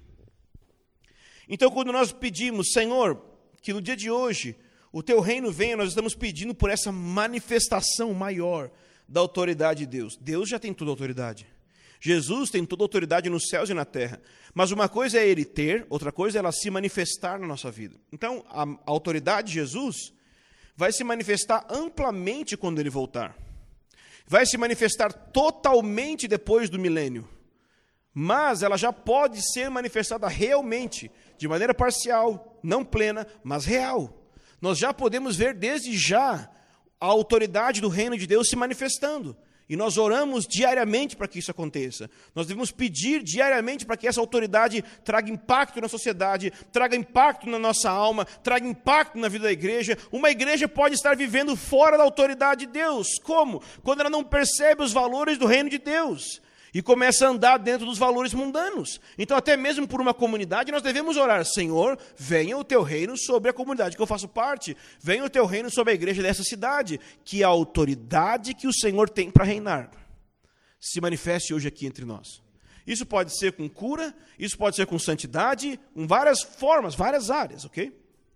Então, quando nós pedimos, Senhor, que no dia de hoje o teu reino venha, nós estamos pedindo por essa manifestação maior da autoridade de Deus. Deus já tem toda a autoridade. Jesus tem toda a autoridade nos céus e na terra. Mas uma coisa é ele ter, outra coisa é ela se manifestar na nossa vida. Então, a autoridade de Jesus vai se manifestar amplamente quando ele voltar. Vai se manifestar totalmente depois do milênio. Mas ela já pode ser manifestada realmente, de maneira parcial, não plena, mas real. Nós já podemos ver desde já a autoridade do reino de Deus se manifestando. E nós oramos diariamente para que isso aconteça. Nós devemos pedir diariamente para que essa autoridade traga impacto na sociedade, traga impacto na nossa alma, traga impacto na vida da igreja. Uma igreja pode estar vivendo fora da autoridade de Deus. Como? Quando ela não percebe os valores do reino de Deus e começa a andar dentro dos valores mundanos. Então, até mesmo por uma comunidade, nós devemos orar: Senhor, venha o teu reino sobre a comunidade que eu faço parte, venha o teu reino sobre a igreja dessa cidade, que a autoridade que o Senhor tem para reinar se manifeste hoje aqui entre nós. Isso pode ser com cura, isso pode ser com santidade, com várias formas, várias áreas, ok?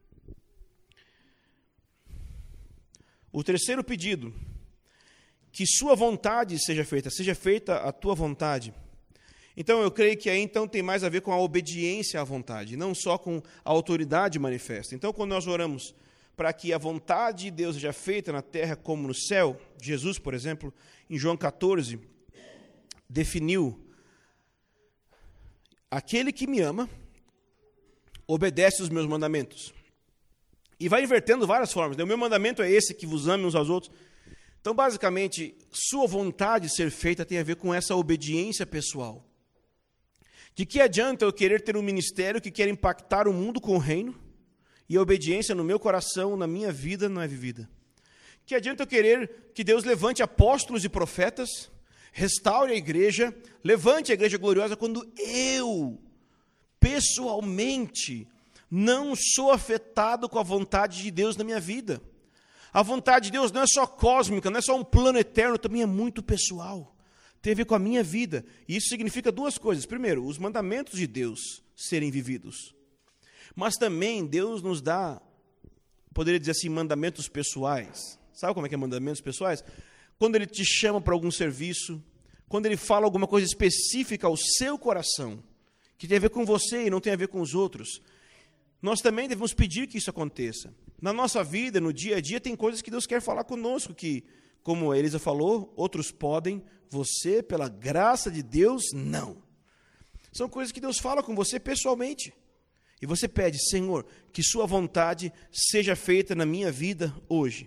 O terceiro pedido: que sua vontade seja feita, seja feita a tua vontade. Então, eu creio que aí então tem mais a ver com a obediência à vontade, não só com a autoridade manifesta. Então, quando nós oramos para que a vontade de Deus seja feita na terra como no céu, Jesus, por exemplo, em João catorze, definiu: aquele que me ama, obedece os meus mandamentos. E vai invertendo várias formas. O meu mandamento é esse, que vos ame uns aos outros. Então, basicamente, sua vontade ser feita tem a ver com essa obediência pessoal. De que adianta eu querer ter um ministério que quer impactar o mundo com o reino e a obediência no meu coração, na minha vida, não é vivida? Que adianta eu querer que Deus levante apóstolos e profetas, restaure a igreja, levante a igreja gloriosa, quando eu, pessoalmente, não sou afetado com a vontade de Deus na minha vida? A vontade de Deus não é só cósmica, não é só um plano eterno, também é muito pessoal. Tem a ver com a minha vida. E isso significa duas coisas. Primeiro, os mandamentos de Deus serem vividos. Mas também Deus nos dá, poderia dizer assim, mandamentos pessoais. Sabe como é que é mandamentos pessoais? Quando Ele te chama para algum serviço, quando Ele fala alguma coisa específica ao seu coração, que tem a ver com você e não tem a ver com os outros, nós também devemos pedir que isso aconteça. Na nossa vida, no dia a dia, tem coisas que Deus quer falar conosco, que, como a Elisa falou, outros podem, você, pela graça de Deus, não. São coisas que Deus fala com você pessoalmente. E você pede: Senhor, que sua vontade seja feita na minha vida hoje.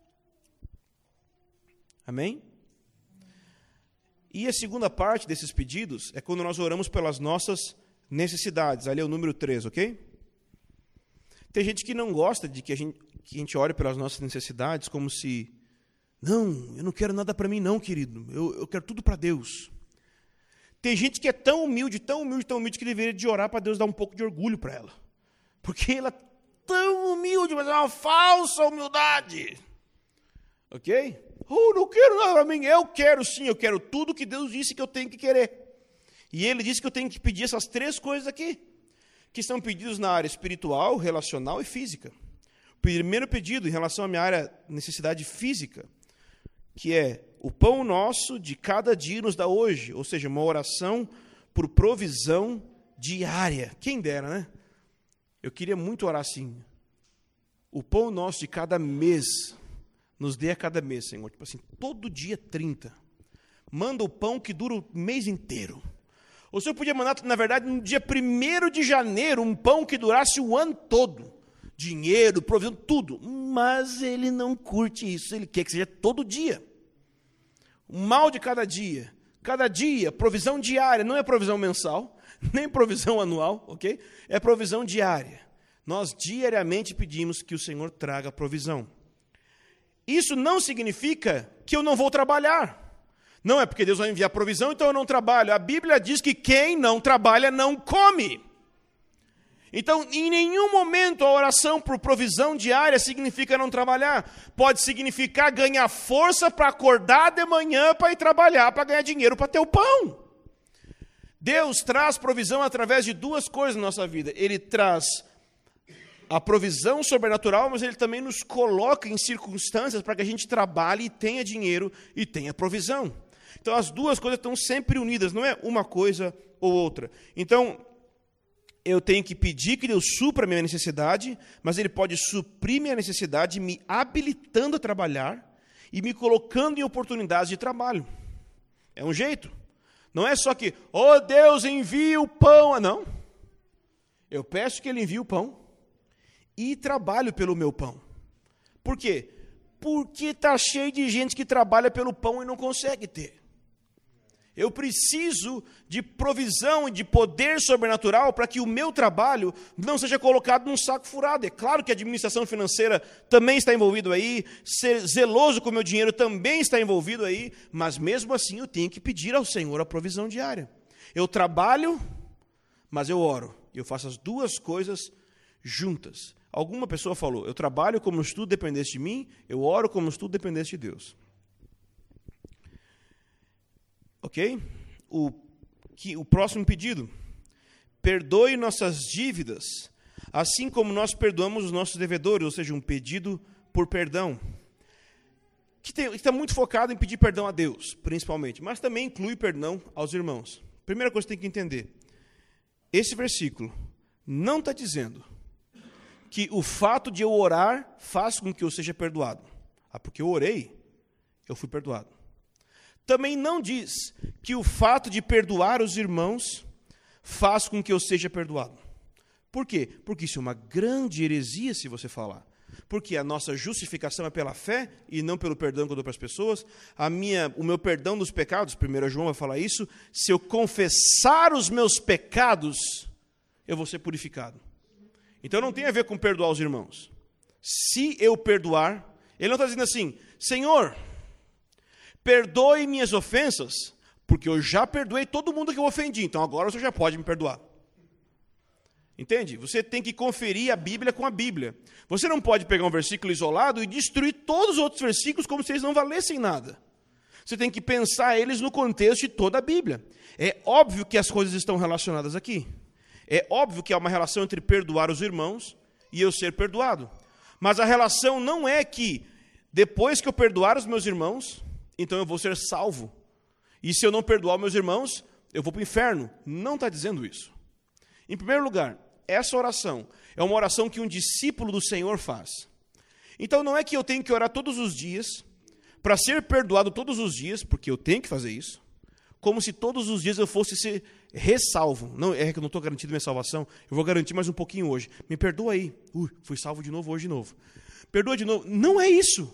Amém? E a segunda parte desses pedidos é quando nós oramos pelas nossas necessidades. Ali é o número três, ok? Tem gente que não gosta de que a gente, que a gente ore pelas nossas necessidades como se: não, eu não quero nada para mim não, querido, eu, eu quero tudo para Deus. Tem gente que é tão humilde, tão humilde, tão humilde, que deveria de orar para Deus dar um pouco de orgulho para ela. Porque ela é tão humilde, mas é uma falsa humildade. Ok? Oh, não quero nada para mim. Eu quero sim, eu quero tudo que Deus disse que eu tenho que querer. E ele disse que eu tenho que pedir essas três coisas aqui, que são pedidos na área espiritual, relacional e física. O primeiro pedido em relação à minha área necessidade física, que é o pão nosso de cada dia nos dá hoje, ou seja, uma oração por provisão diária. Quem dera, né? Eu queria muito orar assim. O pão nosso de cada mês, nos dê a cada mês, Senhor. Tipo assim, todo dia trinta. Manda o pão que dura o mês inteiro. O Senhor podia mandar, na verdade, no dia primeiro de janeiro, um pão que durasse o ano todo. Dinheiro, provisão, tudo. Mas ele não curte isso, ele quer que seja todo dia. Um mal de cada dia. Cada dia, provisão diária, não é provisão mensal, nem provisão anual, ok? É provisão diária. Nós diariamente pedimos que o Senhor traga provisão. Isso não significa que eu não vou trabalhar. Não é porque Deus vai enviar provisão, então eu não trabalho. A Bíblia diz que quem não trabalha não come. Então, em nenhum momento a oração por provisão diária significa não trabalhar. Pode significar ganhar força para acordar de manhã para ir trabalhar, para ganhar dinheiro para ter o pão. Deus traz provisão através de duas coisas na nossa vida. Ele traz a provisão sobrenatural, mas ele também nos coloca em circunstâncias para que a gente trabalhe e tenha dinheiro e tenha provisão. Então, as duas coisas estão sempre unidas, não é uma coisa ou outra. Então, eu tenho que pedir que Deus supra a minha necessidade, mas Ele pode suprir minha necessidade me habilitando a trabalhar e me colocando em oportunidades de trabalho. É um jeito. Não é só que, oh Deus, envia o pão. Não. Eu peço que Ele envie o pão e trabalho pelo meu pão. Por quê? Porque está cheio de gente que trabalha pelo pão e não consegue ter. Eu preciso de provisão e de poder sobrenatural para que o meu trabalho não seja colocado num saco furado. É claro que a administração financeira também está envolvido aí, ser zeloso com o meu dinheiro também está envolvido aí, mas mesmo assim eu tenho que pedir ao Senhor a provisão diária. Eu trabalho, mas eu oro. Eu faço as duas coisas juntas. Alguma pessoa falou, eu trabalho como se tudo dependesse de mim, eu oro como se tudo dependesse de Deus. Ok? O, que, o próximo pedido. Perdoe nossas dívidas, assim como nós perdoamos os nossos devedores, ou seja, um pedido por perdão. Que está muito focado em pedir perdão a Deus, principalmente, mas também inclui perdão aos irmãos. Primeira coisa que tem que entender, esse versículo não está dizendo que o fato de eu orar faz com que eu seja perdoado. Ah, porque eu orei, eu fui perdoado. Também não diz que o fato de perdoar os irmãos faz com que eu seja perdoado. Por quê? Porque isso é uma grande heresia se você falar. Porque a nossa justificação é pela fé e não pelo perdão que eu dou para as pessoas. A minha, o meu perdão dos pecados, primeiro João vai falar isso, se eu confessar os meus pecados, eu vou ser purificado. Então não tem a ver com perdoar os irmãos. Se eu perdoar, ele não está dizendo assim, Senhor, perdoe minhas ofensas, porque eu já perdoei todo mundo que eu ofendi, então agora você já pode me perdoar. Entende? Você tem que conferir a Bíblia com a Bíblia. Você não pode pegar um versículo isolado e destruir todos os outros versículos como se eles não valessem nada. Você tem que pensar eles no contexto de toda a Bíblia. É óbvio que as coisas estão relacionadas aqui. É óbvio que há uma relação entre perdoar os irmãos e eu ser perdoado. Mas a relação não é que, depois que eu perdoar os meus irmãos, então eu vou ser salvo. E se eu não perdoar meus irmãos, eu vou para o inferno. Não está dizendo isso. Em primeiro lugar, essa oração é uma oração que um discípulo do Senhor faz. Então não é que eu tenho que orar todos os dias, para ser perdoado todos os dias, porque eu tenho que fazer isso, como se todos os dias eu fosse ser ressalvo. Não, é que eu não estou garantindo minha salvação, eu vou garantir mais um pouquinho hoje. Me perdoa aí. Ui, fui salvo de novo hoje de novo. Perdoa de novo. Não é isso.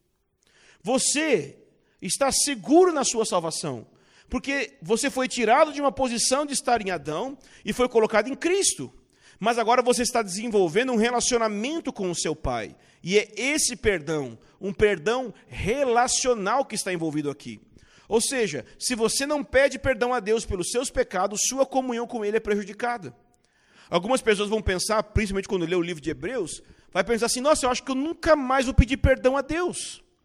Você está seguro na sua salvação, porque você foi tirado de uma posição de estar em Adão e foi colocado em Cristo. Mas agora você está desenvolvendo um relacionamento com o seu Pai. E é esse perdão, um perdão relacional que está envolvido aqui. Ou seja, se você não pede perdão a Deus pelos seus pecados, sua comunhão com Ele é prejudicada. Algumas pessoas vão pensar, principalmente quando lê o livro de Hebreus, vai pensar assim, nossa, eu acho que eu nunca mais vou pedir perdão a Deus.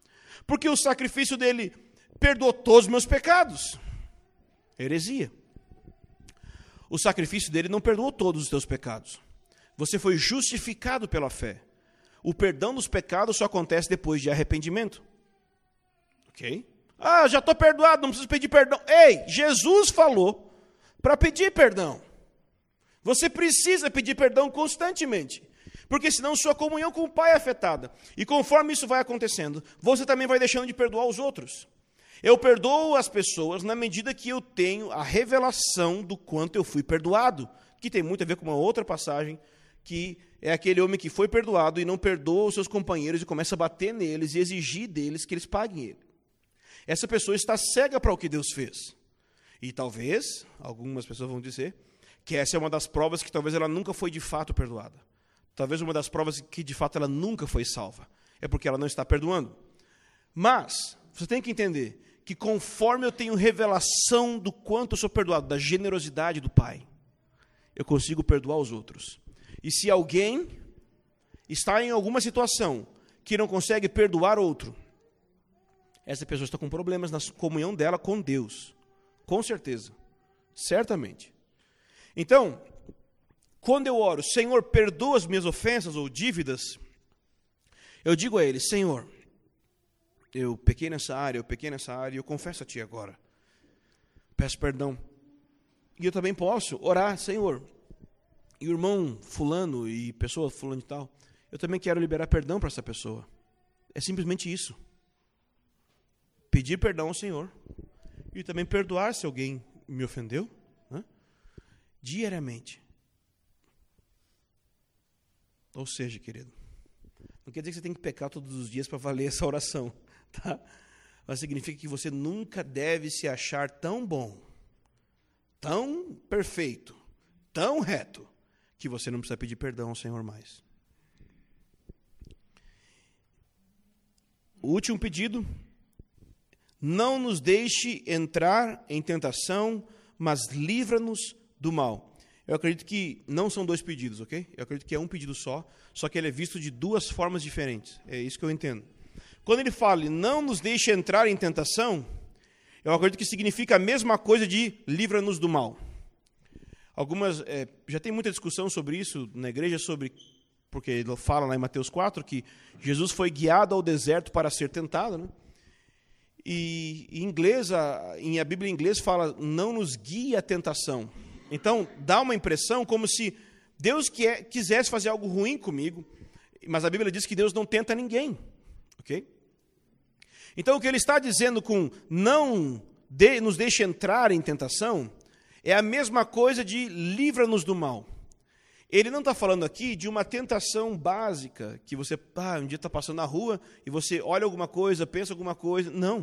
porque o sacrifício dele perdoou todos os meus pecados. Heresia. O sacrifício dele não perdoou todos os teus pecados. Você foi justificado pela fé. O perdão dos pecados só acontece depois de arrependimento. Ok? Ah, já estou perdoado, não preciso pedir perdão. Ei, Jesus falou para pedir perdão. Você precisa pedir perdão constantemente, porque senão sua comunhão com o Pai é afetada. E conforme isso vai acontecendo, você também vai deixando de perdoar os outros. Eu perdoo as pessoas na medida que eu tenho a revelação do quanto eu fui perdoado, que tem muito a ver com uma outra passagem, que é aquele homem que foi perdoado e não perdoa os seus companheiros e começa a bater neles e exigir deles que eles paguem ele. Essa pessoa está cega para o que Deus fez. E talvez, algumas pessoas vão dizer, que essa é uma das provas que talvez ela nunca foi de fato perdoada. Talvez uma das provas que de fato ela nunca foi salva. É porque ela não está perdoando. Mas, você tem que entender que conforme eu tenho revelação do quanto eu sou perdoado, da generosidade do Pai, eu consigo perdoar os outros. E se alguém está em alguma situação que não consegue perdoar outro, essa pessoa está com problemas na comunhão dela com Deus. Com certeza. Certamente. Então, quando eu oro, Senhor, perdoa as minhas ofensas ou dívidas, eu digo a Ele, Senhor, eu pequei nessa área, eu pequei nessa área, e eu confesso a Ti agora. Peço perdão. E eu também posso orar, Senhor, e o irmão fulano e pessoa fulano e tal, eu também quero liberar perdão para essa pessoa. É simplesmente isso. Pedir perdão ao Senhor e também perdoar se alguém me ofendeu, né? Diariamente. Ou seja, querido, não quer dizer que você tem que pecar todos os dias para valer essa oração, tá? Mas significa que você nunca deve se achar tão bom, tão perfeito, tão reto, que você não precisa pedir perdão ao Senhor mais. O último pedido: não nos deixe entrar em tentação, mas livra-nos do mal. Eu acredito que não são dois pedidos, ok? Eu acredito que é um pedido só, só que ele é visto de duas formas diferentes. É isso que eu entendo. Quando ele fala, não nos deixe entrar em tentação, eu acredito que significa a mesma coisa de livra-nos do mal. Algumas, é, já tem muita discussão sobre isso na igreja, sobre, porque ele fala lá em Mateus quatro, que Jesus foi guiado ao deserto para ser tentado, né? E em inglês, a, em a Bíblia em inglês fala, não nos guie à tentação. Então, dá uma impressão como se Deus quer, quisesse fazer algo ruim comigo, mas a Bíblia diz que Deus não tenta ninguém, ok? Então, o que ele está dizendo com não de, nos deixe entrar em tentação, é a mesma coisa de livra-nos do mal. Ele não está falando aqui de uma tentação básica, que você ah, um dia está passando na rua e você olha alguma coisa, pensa alguma coisa. Não.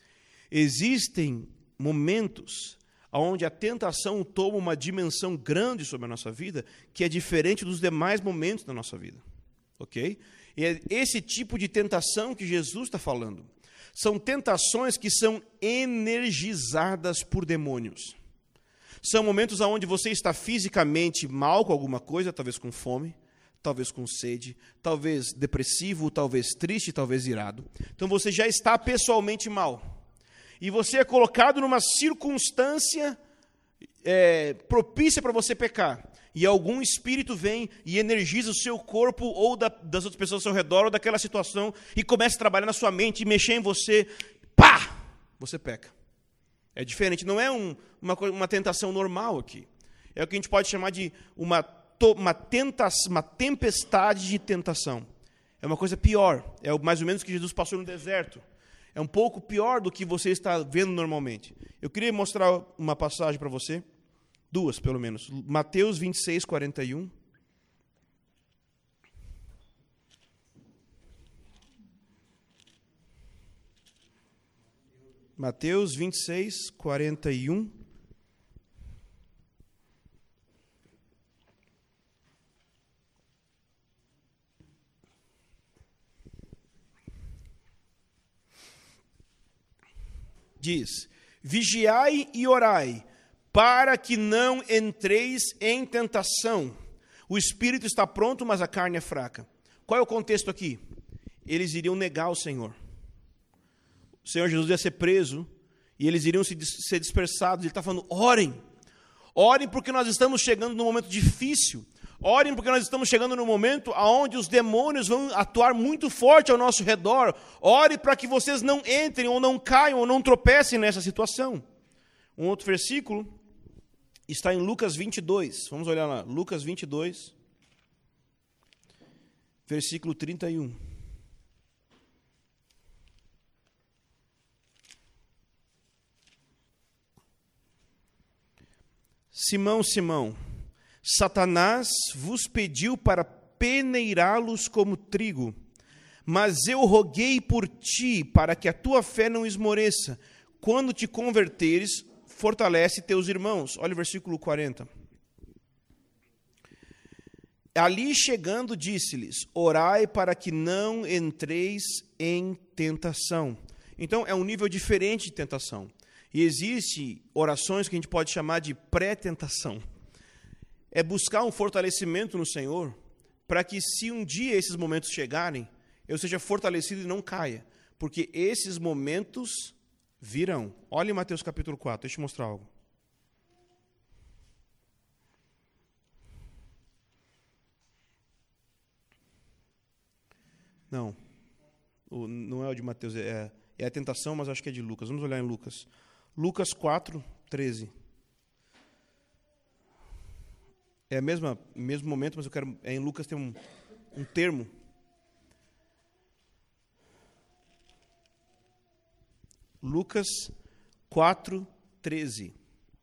Existem momentos onde a tentação toma uma dimensão grande sobre a nossa vida, que é diferente dos demais momentos da nossa vida. Ok? E é esse tipo de tentação que Jesus está falando. São tentações que são energizadas por demônios. São momentos onde você está fisicamente mal com alguma coisa, talvez com fome, talvez com sede, talvez depressivo, talvez triste, talvez irado. Então você já está pessoalmente mal. E você é colocado numa circunstância é, propícia para você pecar. E algum espírito vem e energiza o seu corpo ou da, das outras pessoas ao seu redor ou daquela situação e começa a trabalhar na sua mente e mexer em você. Pá! Você peca. É diferente, não é um, uma, uma tentação normal aqui. É o que a gente pode chamar de uma, uma, tenta, uma tempestade de tentação. É uma coisa pior. É mais ou menos o que Jesus passou no deserto. É um pouco pior do que você está vendo normalmente. Eu queria mostrar uma passagem para você. Duas, pelo menos. Mateus vinte e seis, quarenta e um. Mateus vinte e seis, quarenta e um. Diz, vigiai e orai, para que não entreis em tentação. O espírito está pronto, mas a carne é fraca. Qual é o contexto aqui? Eles iriam negar o Senhor. o Senhor Jesus ia ser preso e eles iriam se, ser dispersados. Ele está falando, orem. Orem porque nós estamos chegando num momento difícil. Orem porque nós estamos chegando num momento onde os demônios vão atuar muito forte ao nosso redor. Ore para que vocês não entrem ou não caiam ou não tropecem nessa situação. Um outro versículo está em Lucas vinte e dois. Vamos olhar lá. Lucas vinte e dois, versículo trinta e um. Simão, Simão, Satanás vos pediu para peneirá-los como trigo, mas eu roguei por ti, para que a tua fé não esmoreça. Quando te converteres, fortalece teus irmãos. Olha o versículo quarenta. Ali chegando, disse-lhes, orai para que não entreis em tentação. Então, é um nível diferente de tentação. E existe orações que a gente pode chamar de pré-tentação. É buscar um fortalecimento no Senhor, para que se um dia esses momentos chegarem, eu seja fortalecido e não caia. Porque esses momentos virão. Olha em Mateus capítulo quatro, deixa eu te mostrar algo. Não, não é o de Mateus, é, é a tentação, mas acho que é de Lucas. Vamos olhar em Lucas. Lucas quatro, treze. É o mesmo, mesmo momento, mas eu quero. É, em Lucas tem um, um termo. Lucas quatro, treze.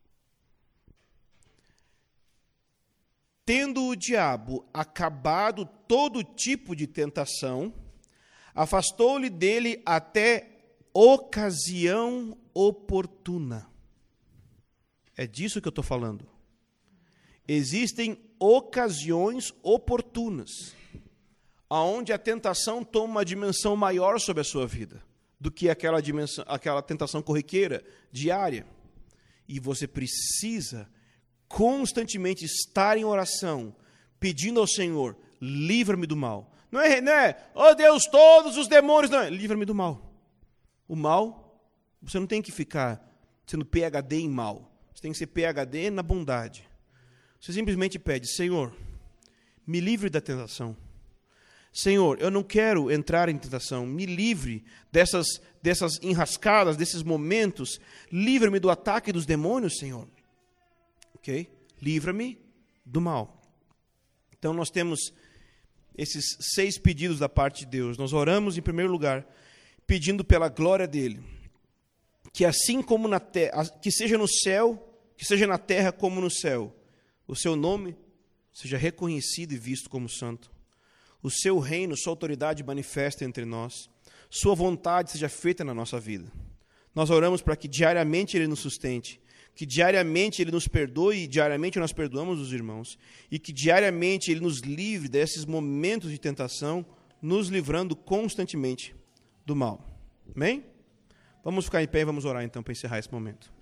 Tendo o diabo acabado todo tipo de tentação, afastou-lhe dele até ocasião oportuna. É disso que eu estou falando. Existem ocasiões oportunas, aonde a tentação toma uma dimensão maior sobre a sua vida do que aquela, dimensão, aquela tentação corriqueira, diária. E você precisa constantemente estar em oração, pedindo ao Senhor, livra-me do mal. Não é, não é, oh Deus, todos os demônios, não é, livra-me do mal. O mal, você não tem que ficar sendo P H D em mal, você tem que ser P H D na bondade. Você simplesmente pede, Senhor, me livre da tentação. Senhor, eu não quero entrar em tentação, me livre dessas, dessas enrascadas, desses momentos, livra-me do ataque dos demônios, Senhor. Ok? Livra-me do mal. Então nós temos esses seis pedidos da parte de Deus. Nós oramos em primeiro lugar, pedindo pela glória dele, que assim como na terra, que seja no céu, que seja na terra como no céu, o seu nome seja reconhecido e visto como santo. O seu reino, sua autoridade manifesta entre nós. Sua vontade seja feita na nossa vida. Nós oramos para que diariamente Ele nos sustente, que diariamente Ele nos perdoe e diariamente nós perdoamos os irmãos, e que diariamente Ele nos livre desses momentos de tentação, nos livrando constantemente do mal. Amém? Vamos ficar em pé e vamos orar então para encerrar esse momento.